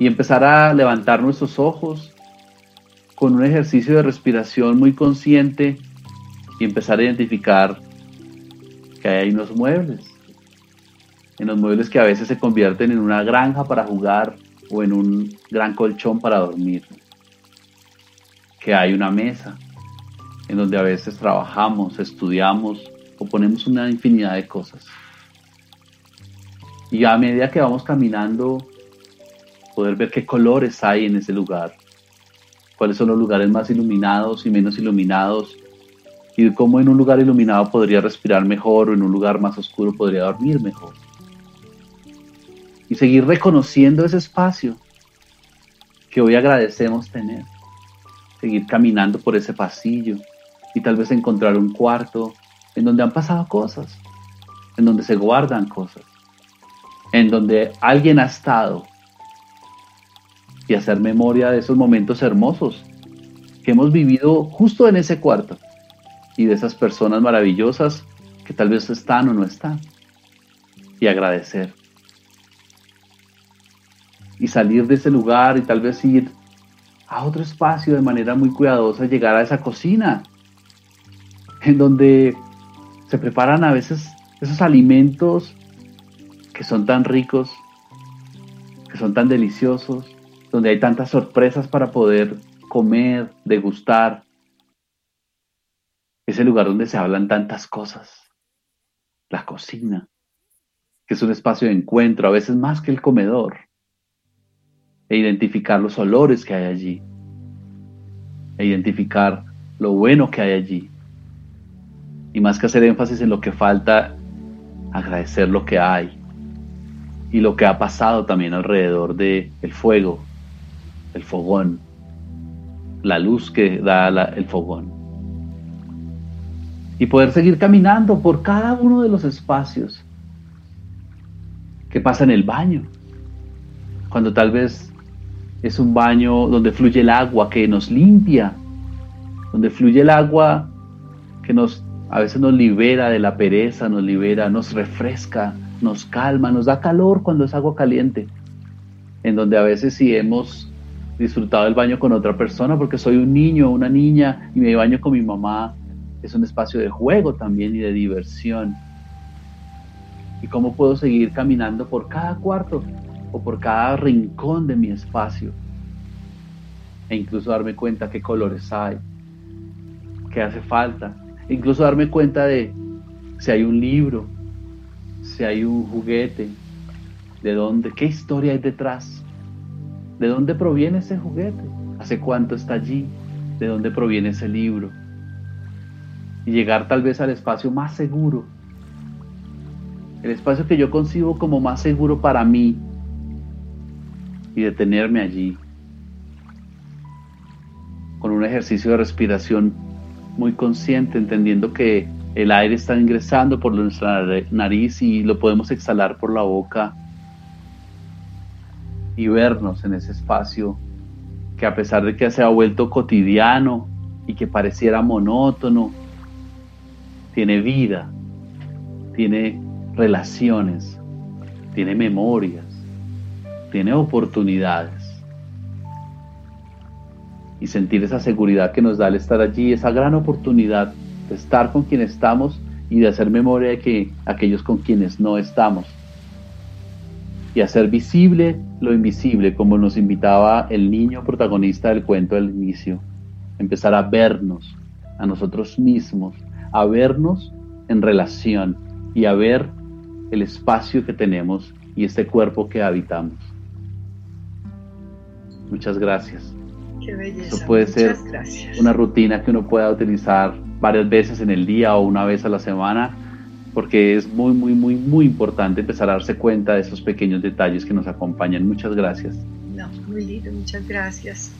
y empezar a levantar nuestros ojos con un ejercicio de respiración muy consciente y empezar a identificar que hay unos muebles, en los muebles que a veces se convierten en una granja para jugar o en un gran colchón para dormir, que hay una mesa en donde a veces trabajamos, estudiamos o ponemos una infinidad de cosas. Y a medida que vamos caminando, poder ver qué colores hay en ese lugar, cuáles son los lugares más iluminados y menos iluminados, y cómo en un lugar iluminado podría respirar mejor o en un lugar más oscuro podría dormir mejor. Y seguir reconociendo ese espacio que hoy agradecemos tener. Seguir caminando por ese pasillo y tal vez encontrar un cuarto en donde han pasado cosas, en donde se guardan cosas, en donde alguien ha estado, y hacer memoria de esos momentos hermosos que hemos vivido justo en ese cuarto y de esas personas maravillosas que tal vez están o no están, y agradecer y salir de ese lugar y tal vez ir a otro espacio de manera muy cuidadosa, llegar a esa cocina en donde se preparan a veces esos alimentos que son tan ricos, que son tan deliciosos, donde hay tantas sorpresas para poder comer, degustar. Ese lugar donde se hablan tantas cosas, la cocina, que es un espacio de encuentro, a veces más que el comedor, e identificar los olores que hay allí, e identificar lo bueno que hay allí, y más que hacer énfasis en lo que falta, agradecer lo que hay, y lo que ha pasado también alrededor del fuego, el fogón, la luz que da el fogón. Y poder seguir caminando por cada uno de los espacios. ¿Qué pasa en el baño? Cuando tal vez es un baño donde fluye el agua que nos limpia, donde fluye el agua que a veces nos libera de la pereza, nos libera, nos refresca, nos calma, nos da calor cuando es agua caliente. En donde a veces sí hemos disfrutado del baño con otra persona porque soy un niño o una niña y me baño con mi mamá, es un espacio de juego también y de diversión. ¿Y cómo puedo seguir caminando por cada cuarto o por cada rincón de mi espacio? E incluso darme cuenta qué colores hay, qué hace falta. E incluso darme cuenta de si hay un libro, si hay un juguete, de dónde, qué historia hay detrás. ¿De dónde proviene ese juguete? ¿Hace cuánto está allí? ¿De dónde proviene ese libro? Y llegar tal vez al espacio más seguro, el espacio que yo concibo como más seguro para mí, y detenerme allí con un ejercicio de respiración muy consciente, entendiendo que el aire está ingresando por nuestra nariz y lo podemos exhalar por la boca, y vernos en ese espacio que, a pesar de que se ha vuelto cotidiano y que pareciera monótono, tiene vida, tiene relaciones, tiene memorias, tiene oportunidades. Y sentir esa seguridad que nos da el estar allí, esa gran oportunidad de estar con quienes estamos y de hacer memoria de que aquellos con quienes no estamos. Y hacer visible lo invisible, como nos invitaba el niño protagonista del cuento del inicio. Empezar a vernos a nosotros mismos, a vernos en relación y a ver el espacio que tenemos y este cuerpo que habitamos. Muchas gracias. Qué belleza. Eso puede ser gracias. Una rutina que uno pueda utilizar varias veces en el día o una vez a la semana, porque es muy, muy, muy, muy importante empezar a darse cuenta de esos pequeños detalles que nos acompañan. Muchas gracias. No, muy lindo, muchas gracias.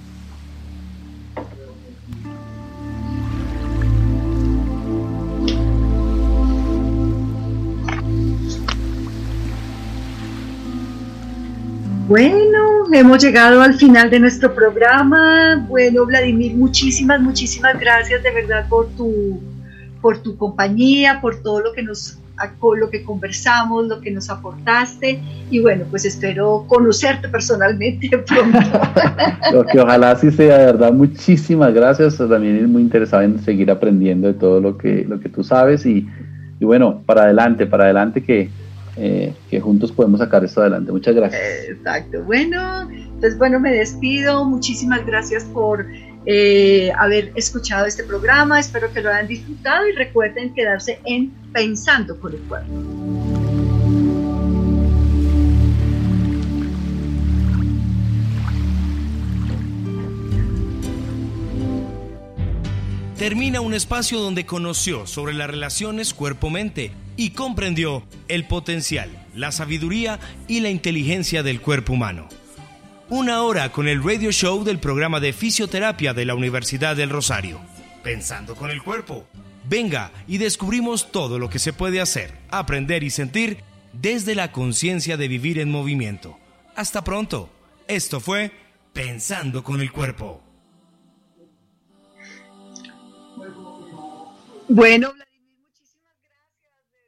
Bueno, hemos llegado al final de nuestro programa. Bueno, Vladimir, muchísimas gracias de verdad por tu compañía, por todo lo que nos con lo que conversamos, lo que nos aportaste, y bueno, pues espero conocerte personalmente pronto. Lo que ojalá así sea, de verdad, muchísimas gracias. También es muy interesado en seguir aprendiendo de todo lo que tú sabes, y bueno, para adelante que juntos podemos sacar esto adelante. Muchas gracias. Exacto. Bueno, entonces me despido. Muchísimas gracias por haber escuchado este programa. Espero que lo hayan disfrutado y recuerden quedarse en Pensando con el Cuerpo. Termina un espacio donde conoció sobre las relaciones cuerpo-mente y comprendió el potencial, la sabiduría y la inteligencia del cuerpo humano. Una hora con el radio show del programa de fisioterapia de la Universidad del Rosario. Pensando con el cuerpo. Venga y descubrimos todo lo que se puede hacer, aprender y sentir desde la conciencia de vivir en movimiento. Hasta pronto. Esto fue Pensando con el Cuerpo. Bueno.